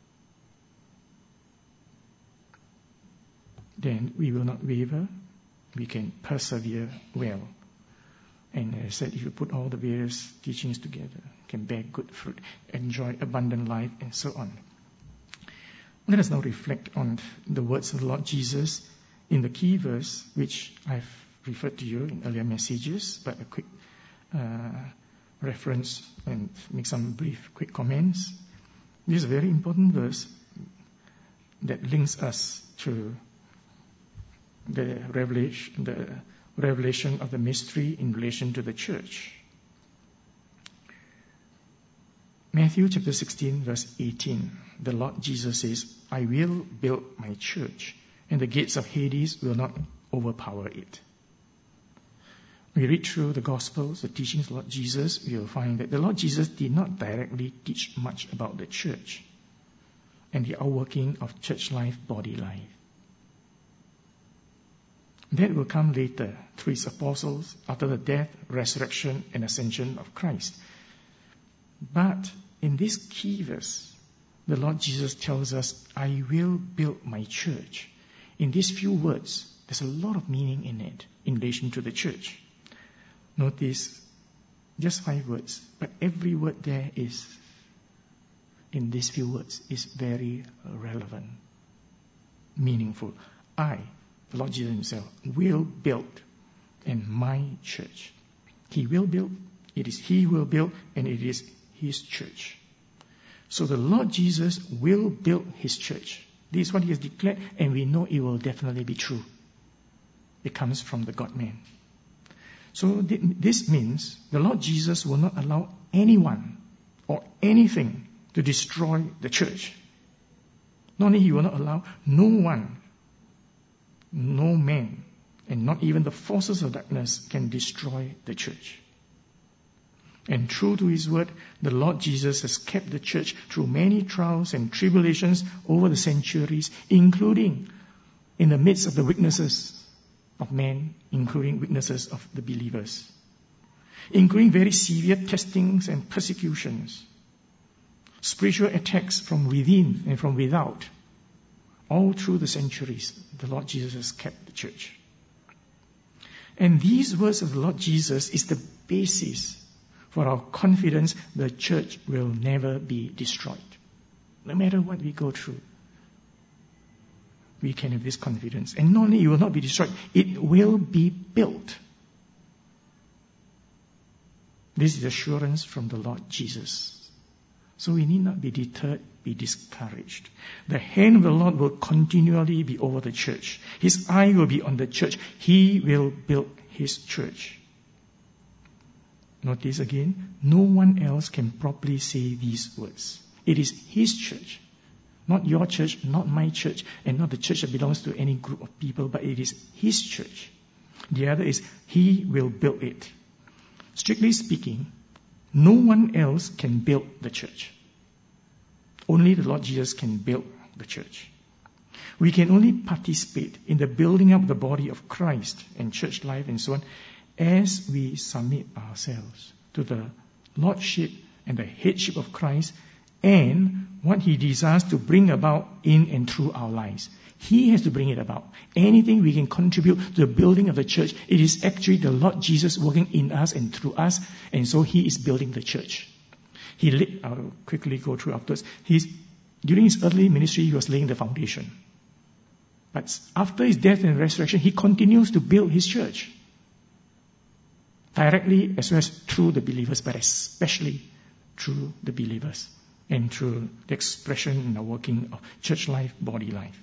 Then we will not waver. We can persevere well. And as I said, if you put all the various teachings together, can bear good fruit, enjoy abundant life, and so on. Let us now reflect on the words of the Lord Jesus in the key verse, which I've referred to you in earlier messages, but a quick uh, reference and make some brief, quick comments. This is a very important verse that links us to the revelation, the revelation of the mystery in relation to the church. Matthew chapter sixteen, verse eighteen. The Lord Jesus says, I will build my church, and the gates of Hades will not overpower it. We read through the Gospels, the teachings of the Lord Jesus, we will find that the Lord Jesus did not directly teach much about the church and the outworking of church life, body life. That will come later through His apostles after the death, resurrection, and ascension of Christ. But in this key verse, the Lord Jesus tells us, I will build my church. In these few words, there's a lot of meaning in it in relation to the church. Notice, just five words, but every word there is, in these few words, is very relevant, meaningful. I, the Lord Jesus Himself, will build in my church. He will build, it is He will build, and it is His church. So the Lord Jesus will build His church. This is what he has declared, and we know it will definitely be true. It comes from the God-man. So this means the Lord Jesus will not allow anyone or anything to destroy the church. Not only he will not allow, no one, no man, and not even the forces of darkness can destroy the church. And true to his word, the Lord Jesus has kept the church through many trials and tribulations over the centuries, including in the midst of the weaknesses of men, including weaknesses of the believers, including very severe testings and persecutions, spiritual attacks from within and from without. All through the centuries, the Lord Jesus has kept the church. And these words of the Lord Jesus is the basis for our confidence the church will never be destroyed. No matter what we go through, we can have this confidence. And not only it will not be destroyed, it will be built. This is assurance from the Lord Jesus. So we need not be deterred, be discouraged. The hand of the Lord will continually be over the church. His eye will be on the church. He will build his church. Notice again, no one else can properly say these words. It is his church. Not your church, not my church, and not the church that belongs to any group of people, but it is his church. The other is, he will build it. Strictly speaking, no one else can build the church. Only the Lord Jesus can build the church. We can only participate in the building up of the body of Christ and church life and so on as we submit ourselves to the lordship and the headship of Christ and what he desires to bring about in and through our lives. He has to bring it about. Anything we can contribute to the building of the church, it is actually the Lord Jesus working in us and through us, and so he is building the church. He laid, I'll quickly go through afterwards. He's, during his earthly ministry, he was laying the foundation. But after his death and resurrection, he continues to build his church. Directly as well as through the believers, but especially through the believers and through the expression and the working of church life, body life.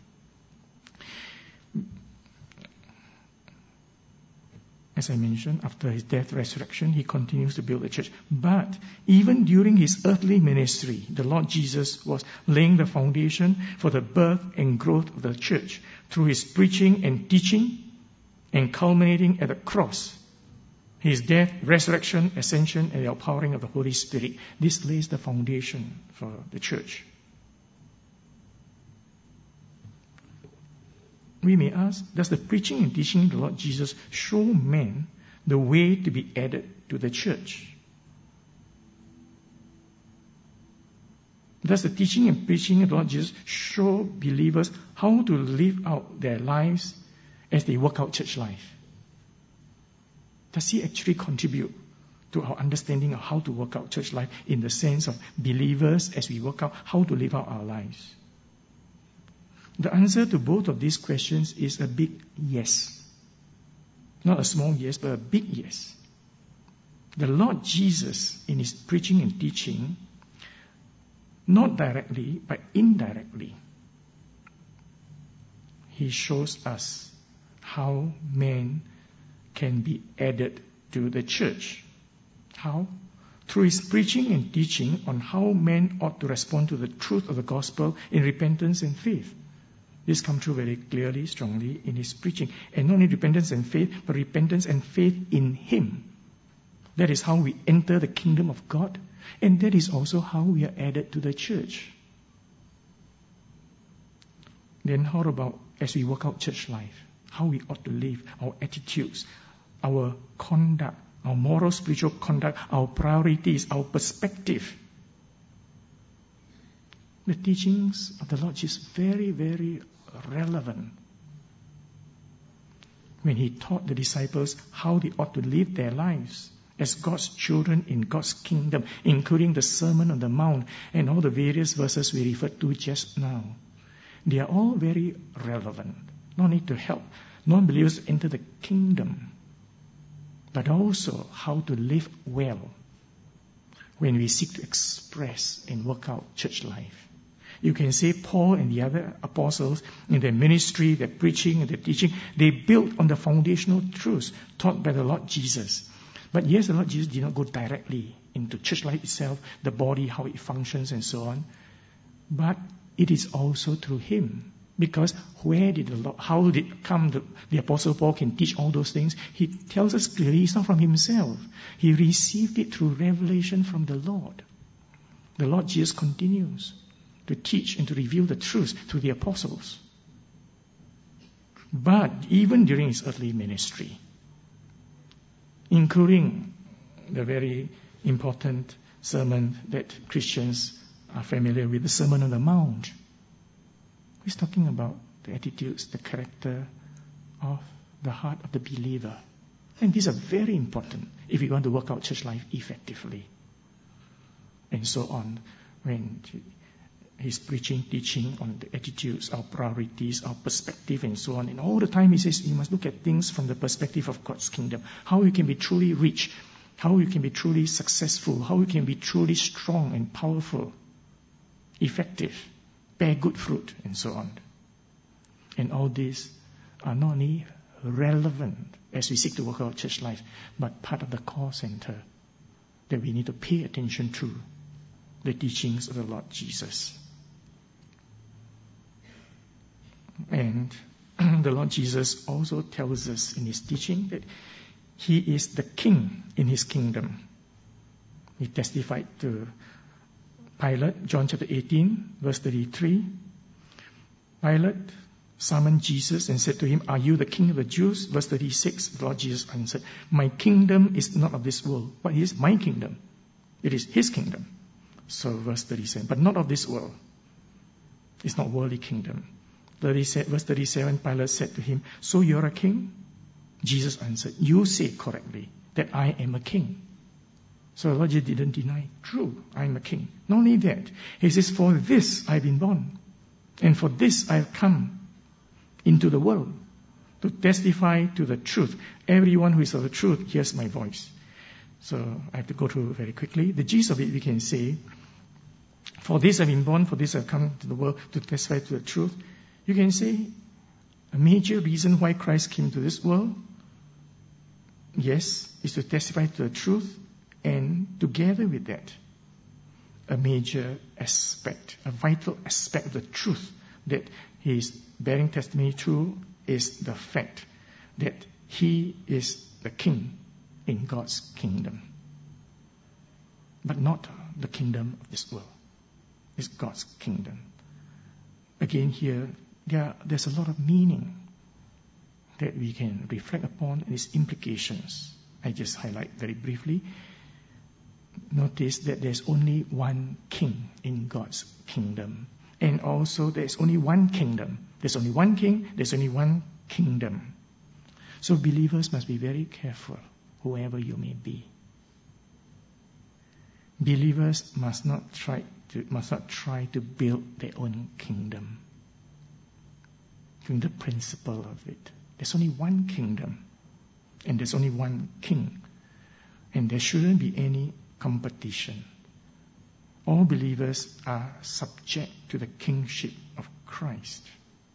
As I mentioned, after his death, resurrection, he continues to build the church. But even during his earthly ministry, the Lord Jesus was laying the foundation for the birth and growth of the church through his preaching and teaching, and culminating at the cross. His death, resurrection, ascension, and the outpouring of the Holy Spirit. This lays the foundation for the church. We may ask, does the preaching and teaching of the Lord Jesus show men the way to be added to the church? Does the teaching and preaching of the Lord Jesus show believers how to live out their lives as they work out church life? Does he actually contribute to our understanding of how to work out church life in the sense of believers as we work out how to live out our lives? The answer to both of these questions is a big yes. Not a small yes, but a big yes. The Lord Jesus, in his preaching and teaching, not directly, but indirectly, he shows us how men can be added to the church. How? Through his preaching and teaching on how men ought to respond to the truth of the gospel in repentance and faith. This comes through very clearly, strongly in his preaching. And not only repentance and faith, but repentance and faith in him. That is how we enter the kingdom of God. And that is also how we are added to the church. Then how about as we work out church life? How we ought to live, our attitudes, our conduct, our moral, spiritual conduct, our priorities, our perspective. The teachings of the Lord is very, very relevant. When he taught the disciples how they ought to live their lives as God's children in God's kingdom, including the Sermon on the Mount and all the various verses we referred to just now. They are all very relevant, not only to help non-believers enter the kingdom, but also how to live well when we seek to express and work out church life. You can say Paul and the other apostles in their ministry, their preaching and their teaching, they built on the foundational truths taught by the Lord Jesus. But yes, the Lord Jesus did not go directly into church life itself, the body, how it functions and so on. But it is also through Him. Because where did the Lord, how did it come the, the Apostle Paul can teach all those things? He tells us clearly it's not from himself. He received it through revelation from the Lord. The Lord Jesus continues to teach and to reveal the truth to the apostles. But even during his earthly ministry, including the very important sermon that Christians are familiar with, the Sermon on the Mount, he's talking about the attitudes, the character of the heart of the believer. And these are very important if we want to work out church life effectively. And so on. When he's preaching, teaching on the attitudes, our priorities, our perspective and so on. And all the time he says you must look at things from the perspective of God's kingdom. How you can be truly rich. How you can be truly successful. How you can be truly strong and powerful. Effective. Bear good fruit, and so on. And all these are not only relevant as we seek to work out church life, but part of the core center that we need to pay attention to, the teachings of the Lord Jesus. And the Lord Jesus also tells us in His teaching that He is the King in His kingdom. He testified to Pilate, John chapter eighteen, verse thirty-three. Pilate summoned Jesus and said to him, "Are you the King of the Jews?" Verse thirty-six, the Lord Jesus answered, "My kingdom is not of this world." What is my kingdom? It is His kingdom. So verse thirty-seven, but not of this world. It's not worldly kingdom. Verse thirty-seven, Pilate said to him, "So you're a king?" Jesus answered, "You say correctly that I am a king." So the Lord Jesus didn't deny, true, I am a king. Not only that, He says, "For this I've been born, and for this I've come into the world, to testify to the truth. Everyone who is of the truth hears my voice." So I have to go through very quickly. The gist of it, we can say, for this I've been born, for this I've come to the world to testify to the truth. You can say, a major reason why Christ came to this world, yes, is to testify to the truth. And together with that, a major aspect, a vital aspect of the truth that He is bearing testimony to is the fact that He is the King in God's kingdom. But not the kingdom of this world. It's God's kingdom. Again here, there, there's a lot of meaning that we can reflect upon and its implications. I just highlight very briefly. Notice that there's only one king in God's kingdom. And also there's only one kingdom. There's only one king, there's only one kingdom. So believers must be very careful, whoever you may be. Believers must not try to must not try to build their own kingdom. From the principle of it. There's only one kingdom. And there's only one king. And there shouldn't be any competition. All believers are subject to the kingship of Christ.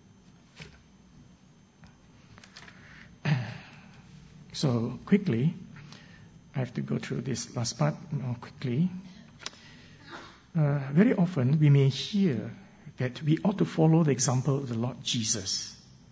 So quickly, I have to go through this last part more quickly. Uh, very often we may hear that we ought to follow the example of the Lord Jesus.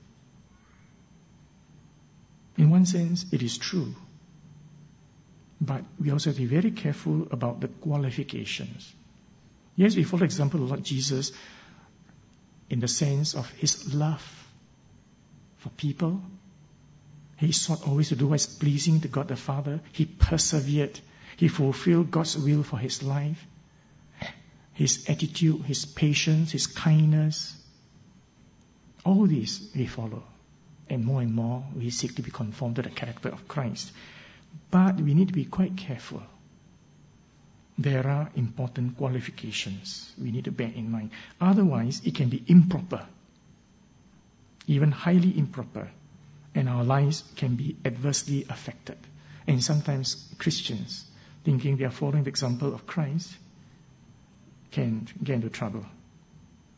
In one sense, it is true. But we also have to be very careful about the qualifications. Yes, we follow the example of the Lord Jesus in the sense of His love for people. He sought always to do what is pleasing to God the Father. He persevered. He fulfilled God's will for His life. His attitude, His patience, His kindness. All these we follow. And more and more we seek to be conformed to the character of Christ. But we need to be quite careful. There are important qualifications we need to bear in mind. Otherwise, it can be improper, even highly improper, and our lives can be adversely affected. And sometimes Christians, thinking they are following the example of Christ, can get into trouble.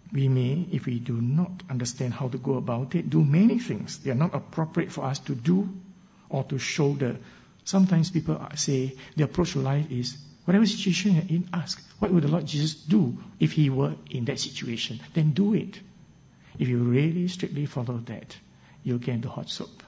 We may, if we do not understand how to go about it, do many things. They are not appropriate for us to do or to shoulder. Sometimes people say the approach to life is, whatever situation you're in, ask, what would the Lord Jesus do if He were in that situation? Then do it. If you really strictly follow that, you'll get into hot soup.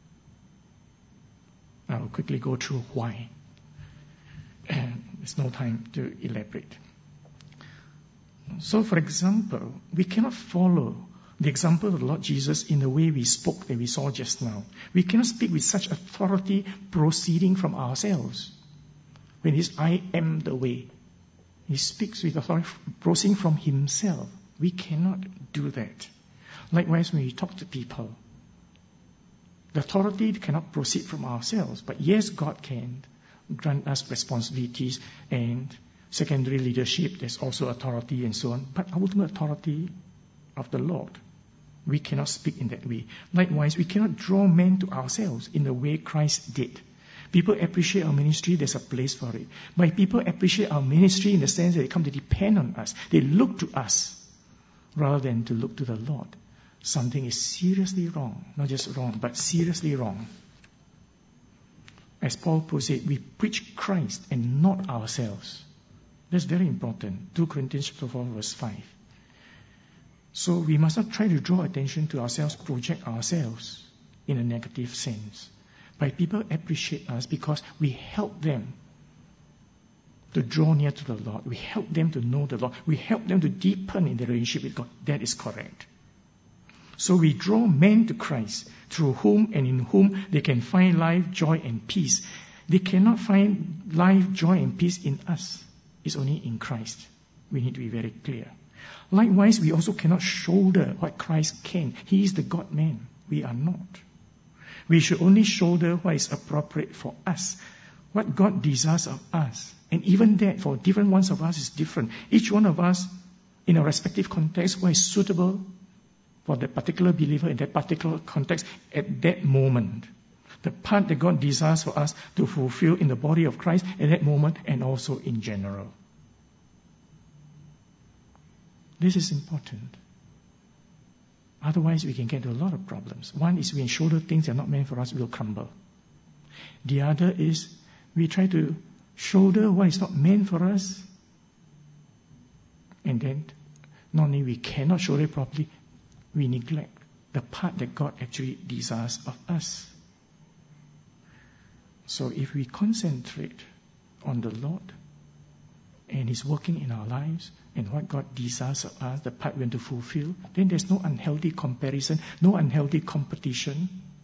I'll quickly go through why. There's no time to elaborate. So, for example, we cannot follow the example of the Lord Jesus in the way we spoke that we saw just now. We cannot speak with such authority proceeding from ourselves. When He says, I am the way, He speaks with authority proceeding from Himself. We cannot do that. Likewise, when we talk to people, the authority cannot proceed from ourselves. But yes, God can grant us responsibilities and secondary leadership. There's also authority and so on. But ultimate authority of the Lord, we cannot speak in that way. Likewise, we cannot draw men to ourselves in the way Christ did. People appreciate our ministry, there's a place for it. But people appreciate our ministry in the sense that they come to depend on us. They look to us rather than to look to the Lord. Something is seriously wrong. Not just wrong, but seriously wrong. As Paul puts it, we preach Christ and not ourselves. That's very important. Second Corinthians chapter four, verse five. So we must not try to draw attention to ourselves, project ourselves in a negative sense. But people appreciate us because we help them to draw near to the Lord. We help them to know the Lord. We help them to deepen in their relationship with God. That is correct. So we draw men to Christ, through whom and in whom they can find life, joy, and peace. They cannot find life, joy, and peace in us. It's only in Christ. We need to be very clear. Likewise, we also cannot shoulder what Christ can. He is the God-man. We are not. We should only shoulder what is appropriate for us, what God desires of us. And even that, for different ones of us, is different. Each one of us, in a respective context, what is suitable for that particular believer in that particular context at that moment. The part that God desires for us to fulfill in the body of Christ at that moment and also in general. This is important. Otherwise, we can get into a lot of problems. One is we shoulder things that are not meant for us, will crumble. The other is we try to shoulder what is not meant for us, and then not only we cannot shoulder it properly, we neglect the part that God actually desires of us. So if we concentrate on the Lord and His working in our lives and what God desires of us, the part we want to fulfill, then there's no unhealthy comparison, no unhealthy competition,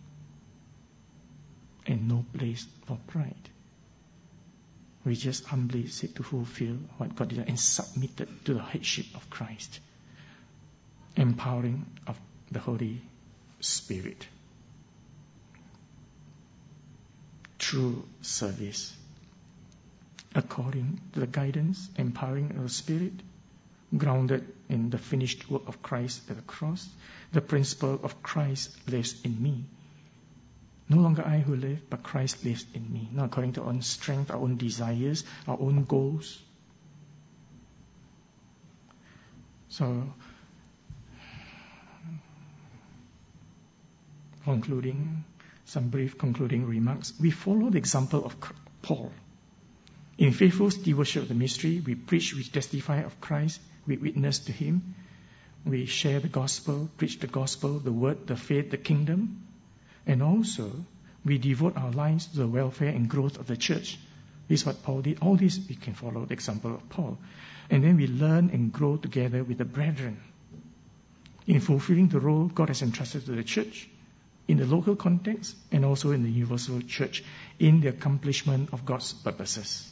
and no place for pride. We just humbly seek to fulfill what God desires and submit it to the headship of Christ. Empowering of the Holy Spirit. True service. According to the guidance, empowering of the Spirit, grounded in the finished work of Christ at the cross, the principle of Christ lives in me. No longer I who live, but Christ lives in me. Not according to our own strength, our own desires, our own goals. So, concluding, some brief concluding remarks. We follow the example of Paul. In faithful stewardship of the mystery, we preach, we testify of Christ, we witness to Him, we share the gospel, preach the gospel, the word, the faith, the kingdom, and also we devote our lives to the welfare and growth of the church. This is what Paul did. All this we can follow the example of Paul. And then we learn and grow together with the brethren in fulfilling the role God has entrusted to the church, in the local context and also in the universal church, in the accomplishment of God's purposes.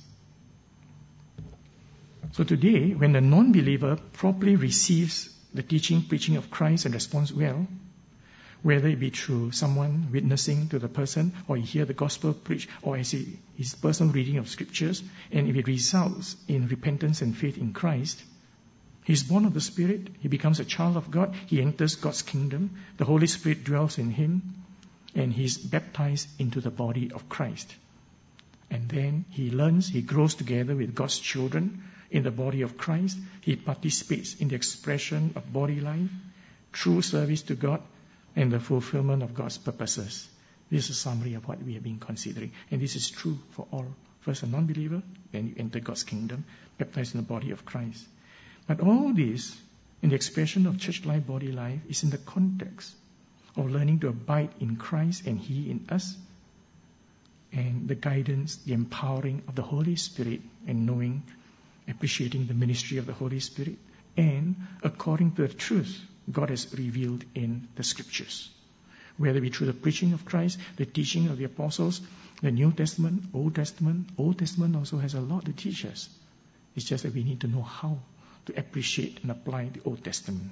So today, when the non-believer properly receives the teaching, preaching of Christ and responds well, whether it be through someone witnessing to the person, or you hear the gospel preached, or as he, his personal reading of scriptures, and if it results in repentance and faith in Christ, he's born of the Spirit, he becomes a child of God, he enters God's kingdom, the Holy Spirit dwells in him, and he's baptized into the body of Christ. And then he learns, he grows together with God's children in the body of Christ. He participates in the expression of body life, true service to God, and the fulfillment of God's purposes. This is a summary of what we have been considering. And this is true for all. First, a non-believer, then you enter God's kingdom, baptized in the body of Christ. But all this, in the expression of church life, body life, is in the context of learning to abide in Christ and He in us, and the guidance, the empowering of the Holy Spirit, and knowing, appreciating the ministry of the Holy Spirit, and according to the truth God has revealed in the Scriptures. Whether it be through the preaching of Christ, the teaching of the apostles, the New Testament, Old Testament. Old Testament also has a lot to teach us. It's just that we need to know how to appreciate and apply the Old Testament.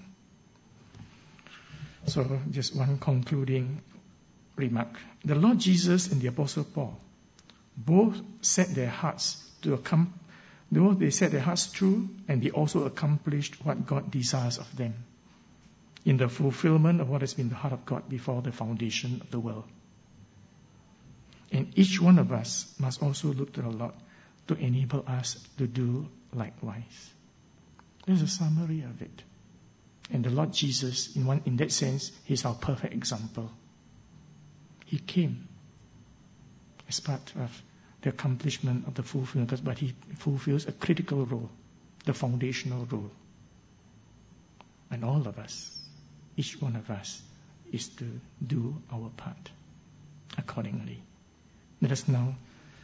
So just one concluding remark. The Lord Jesus and the Apostle Paul both set their hearts to accomplish, though they set their hearts true, and they also accomplished what God desires of them in the fulfillment of what has been the heart of God before the foundation of the world. And each one of us must also look to the Lord to enable us to do likewise. There's a summary of it. And the Lord Jesus, in one, in that sense, He's our perfect example. He came as part of the accomplishment of the fulfillment, but He fulfills a critical role, the foundational role. And all of us, each one of us, is to do our part accordingly. Let us now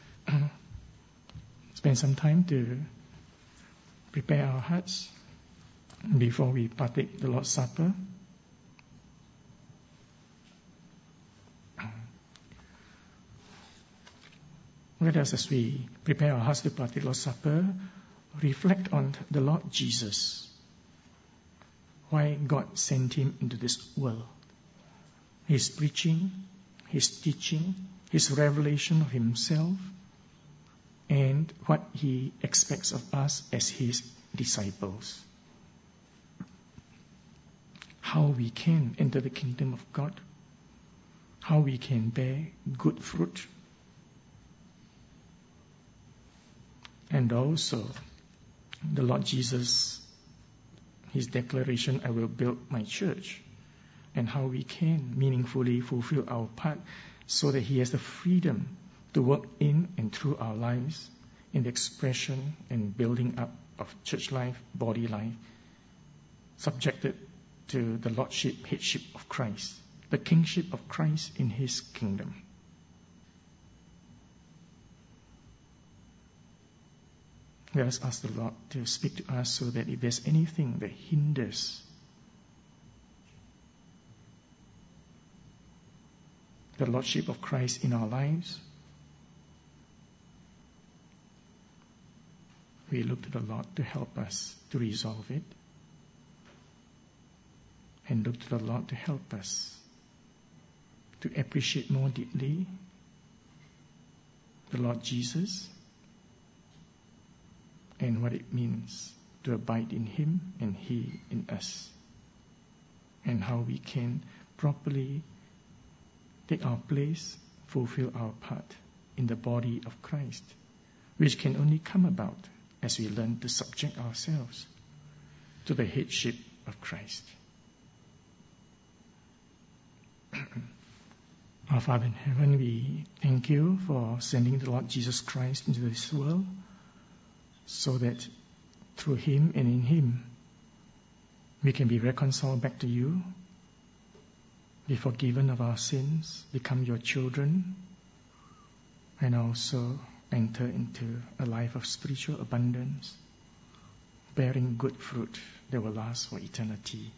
spend some time to prepare our hearts before we partake the Lord's Supper. Let us, as we prepare our hearts to partake the Lord's Supper, reflect on the Lord Jesus, why God sent Him into this world. His preaching, His teaching, His revelation of Himself, and what He expects of us as His disciples. How we can enter the kingdom of God, how we can bear good fruit, and also the Lord Jesus, His declaration, I will build my church, and how we can meaningfully fulfill our part so that He has the freedom to work in and through our lives in the expression and building up of church life, body life, subjected to the lordship, headship of Christ, the kingship of Christ in His kingdom. Let us ask the Lord to speak to us so that if there's anything that hinders the lordship of Christ in our lives, we look to the Lord to help us to resolve it, and look to the Lord to help us to appreciate more deeply the Lord Jesus and what it means to abide in Him and He in us, and how we can properly take our place, fulfill our part in the body of Christ, which can only come about as we learn to subject ourselves to the headship of Christ. Our Father in heaven, we thank You for sending the Lord Jesus Christ into this world so that through Him and in Him we can be reconciled back to You, be forgiven of our sins, become Your children, and also enter into a life of spiritual abundance, bearing good fruit that will last for eternity.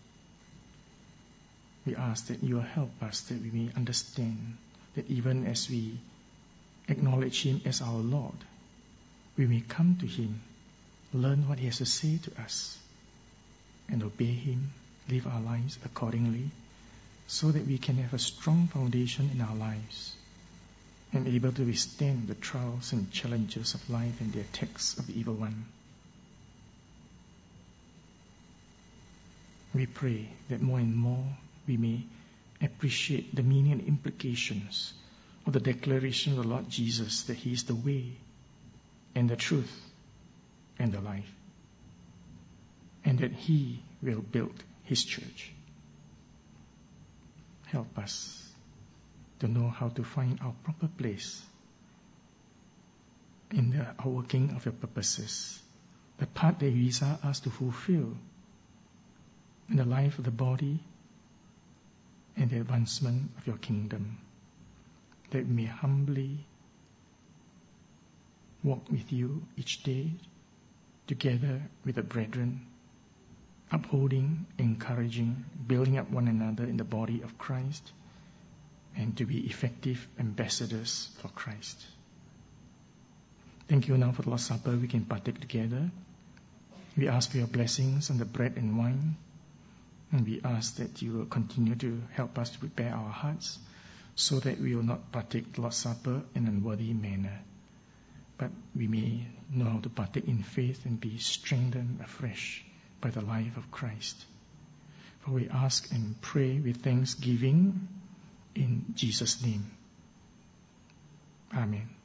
We ask that You will help us, that we may understand that even as we acknowledge Him as our Lord, we may come to Him, learn what He has to say to us, and obey Him, live our lives accordingly, so that we can have a strong foundation in our lives and able to withstand the trials and challenges of life and the attacks of the evil one. We pray that more and more we may appreciate the meaning and implications of the declaration of the Lord Jesus that He is the way and the truth and the life, and that He will build His church. Help us to know how to find our proper place in the outworking of Your purposes, the part that You desire us to fulfill in the life of the body and the advancement of Your kingdom, that we may humbly walk with You each day together with the brethren, upholding, encouraging, building up one another in the body of Christ, and to be effective ambassadors for Christ. Thank You now for the Lord's Supper we can partake together. We ask for Your blessings on the bread and wine, and we ask that You will continue to help us to prepare our hearts so that we will not partake the Lord's Supper in an unworthy manner, but we may know how to partake in faith and be strengthened afresh by the life of Christ. For we ask and pray with thanksgiving in Jesus' name. Amen.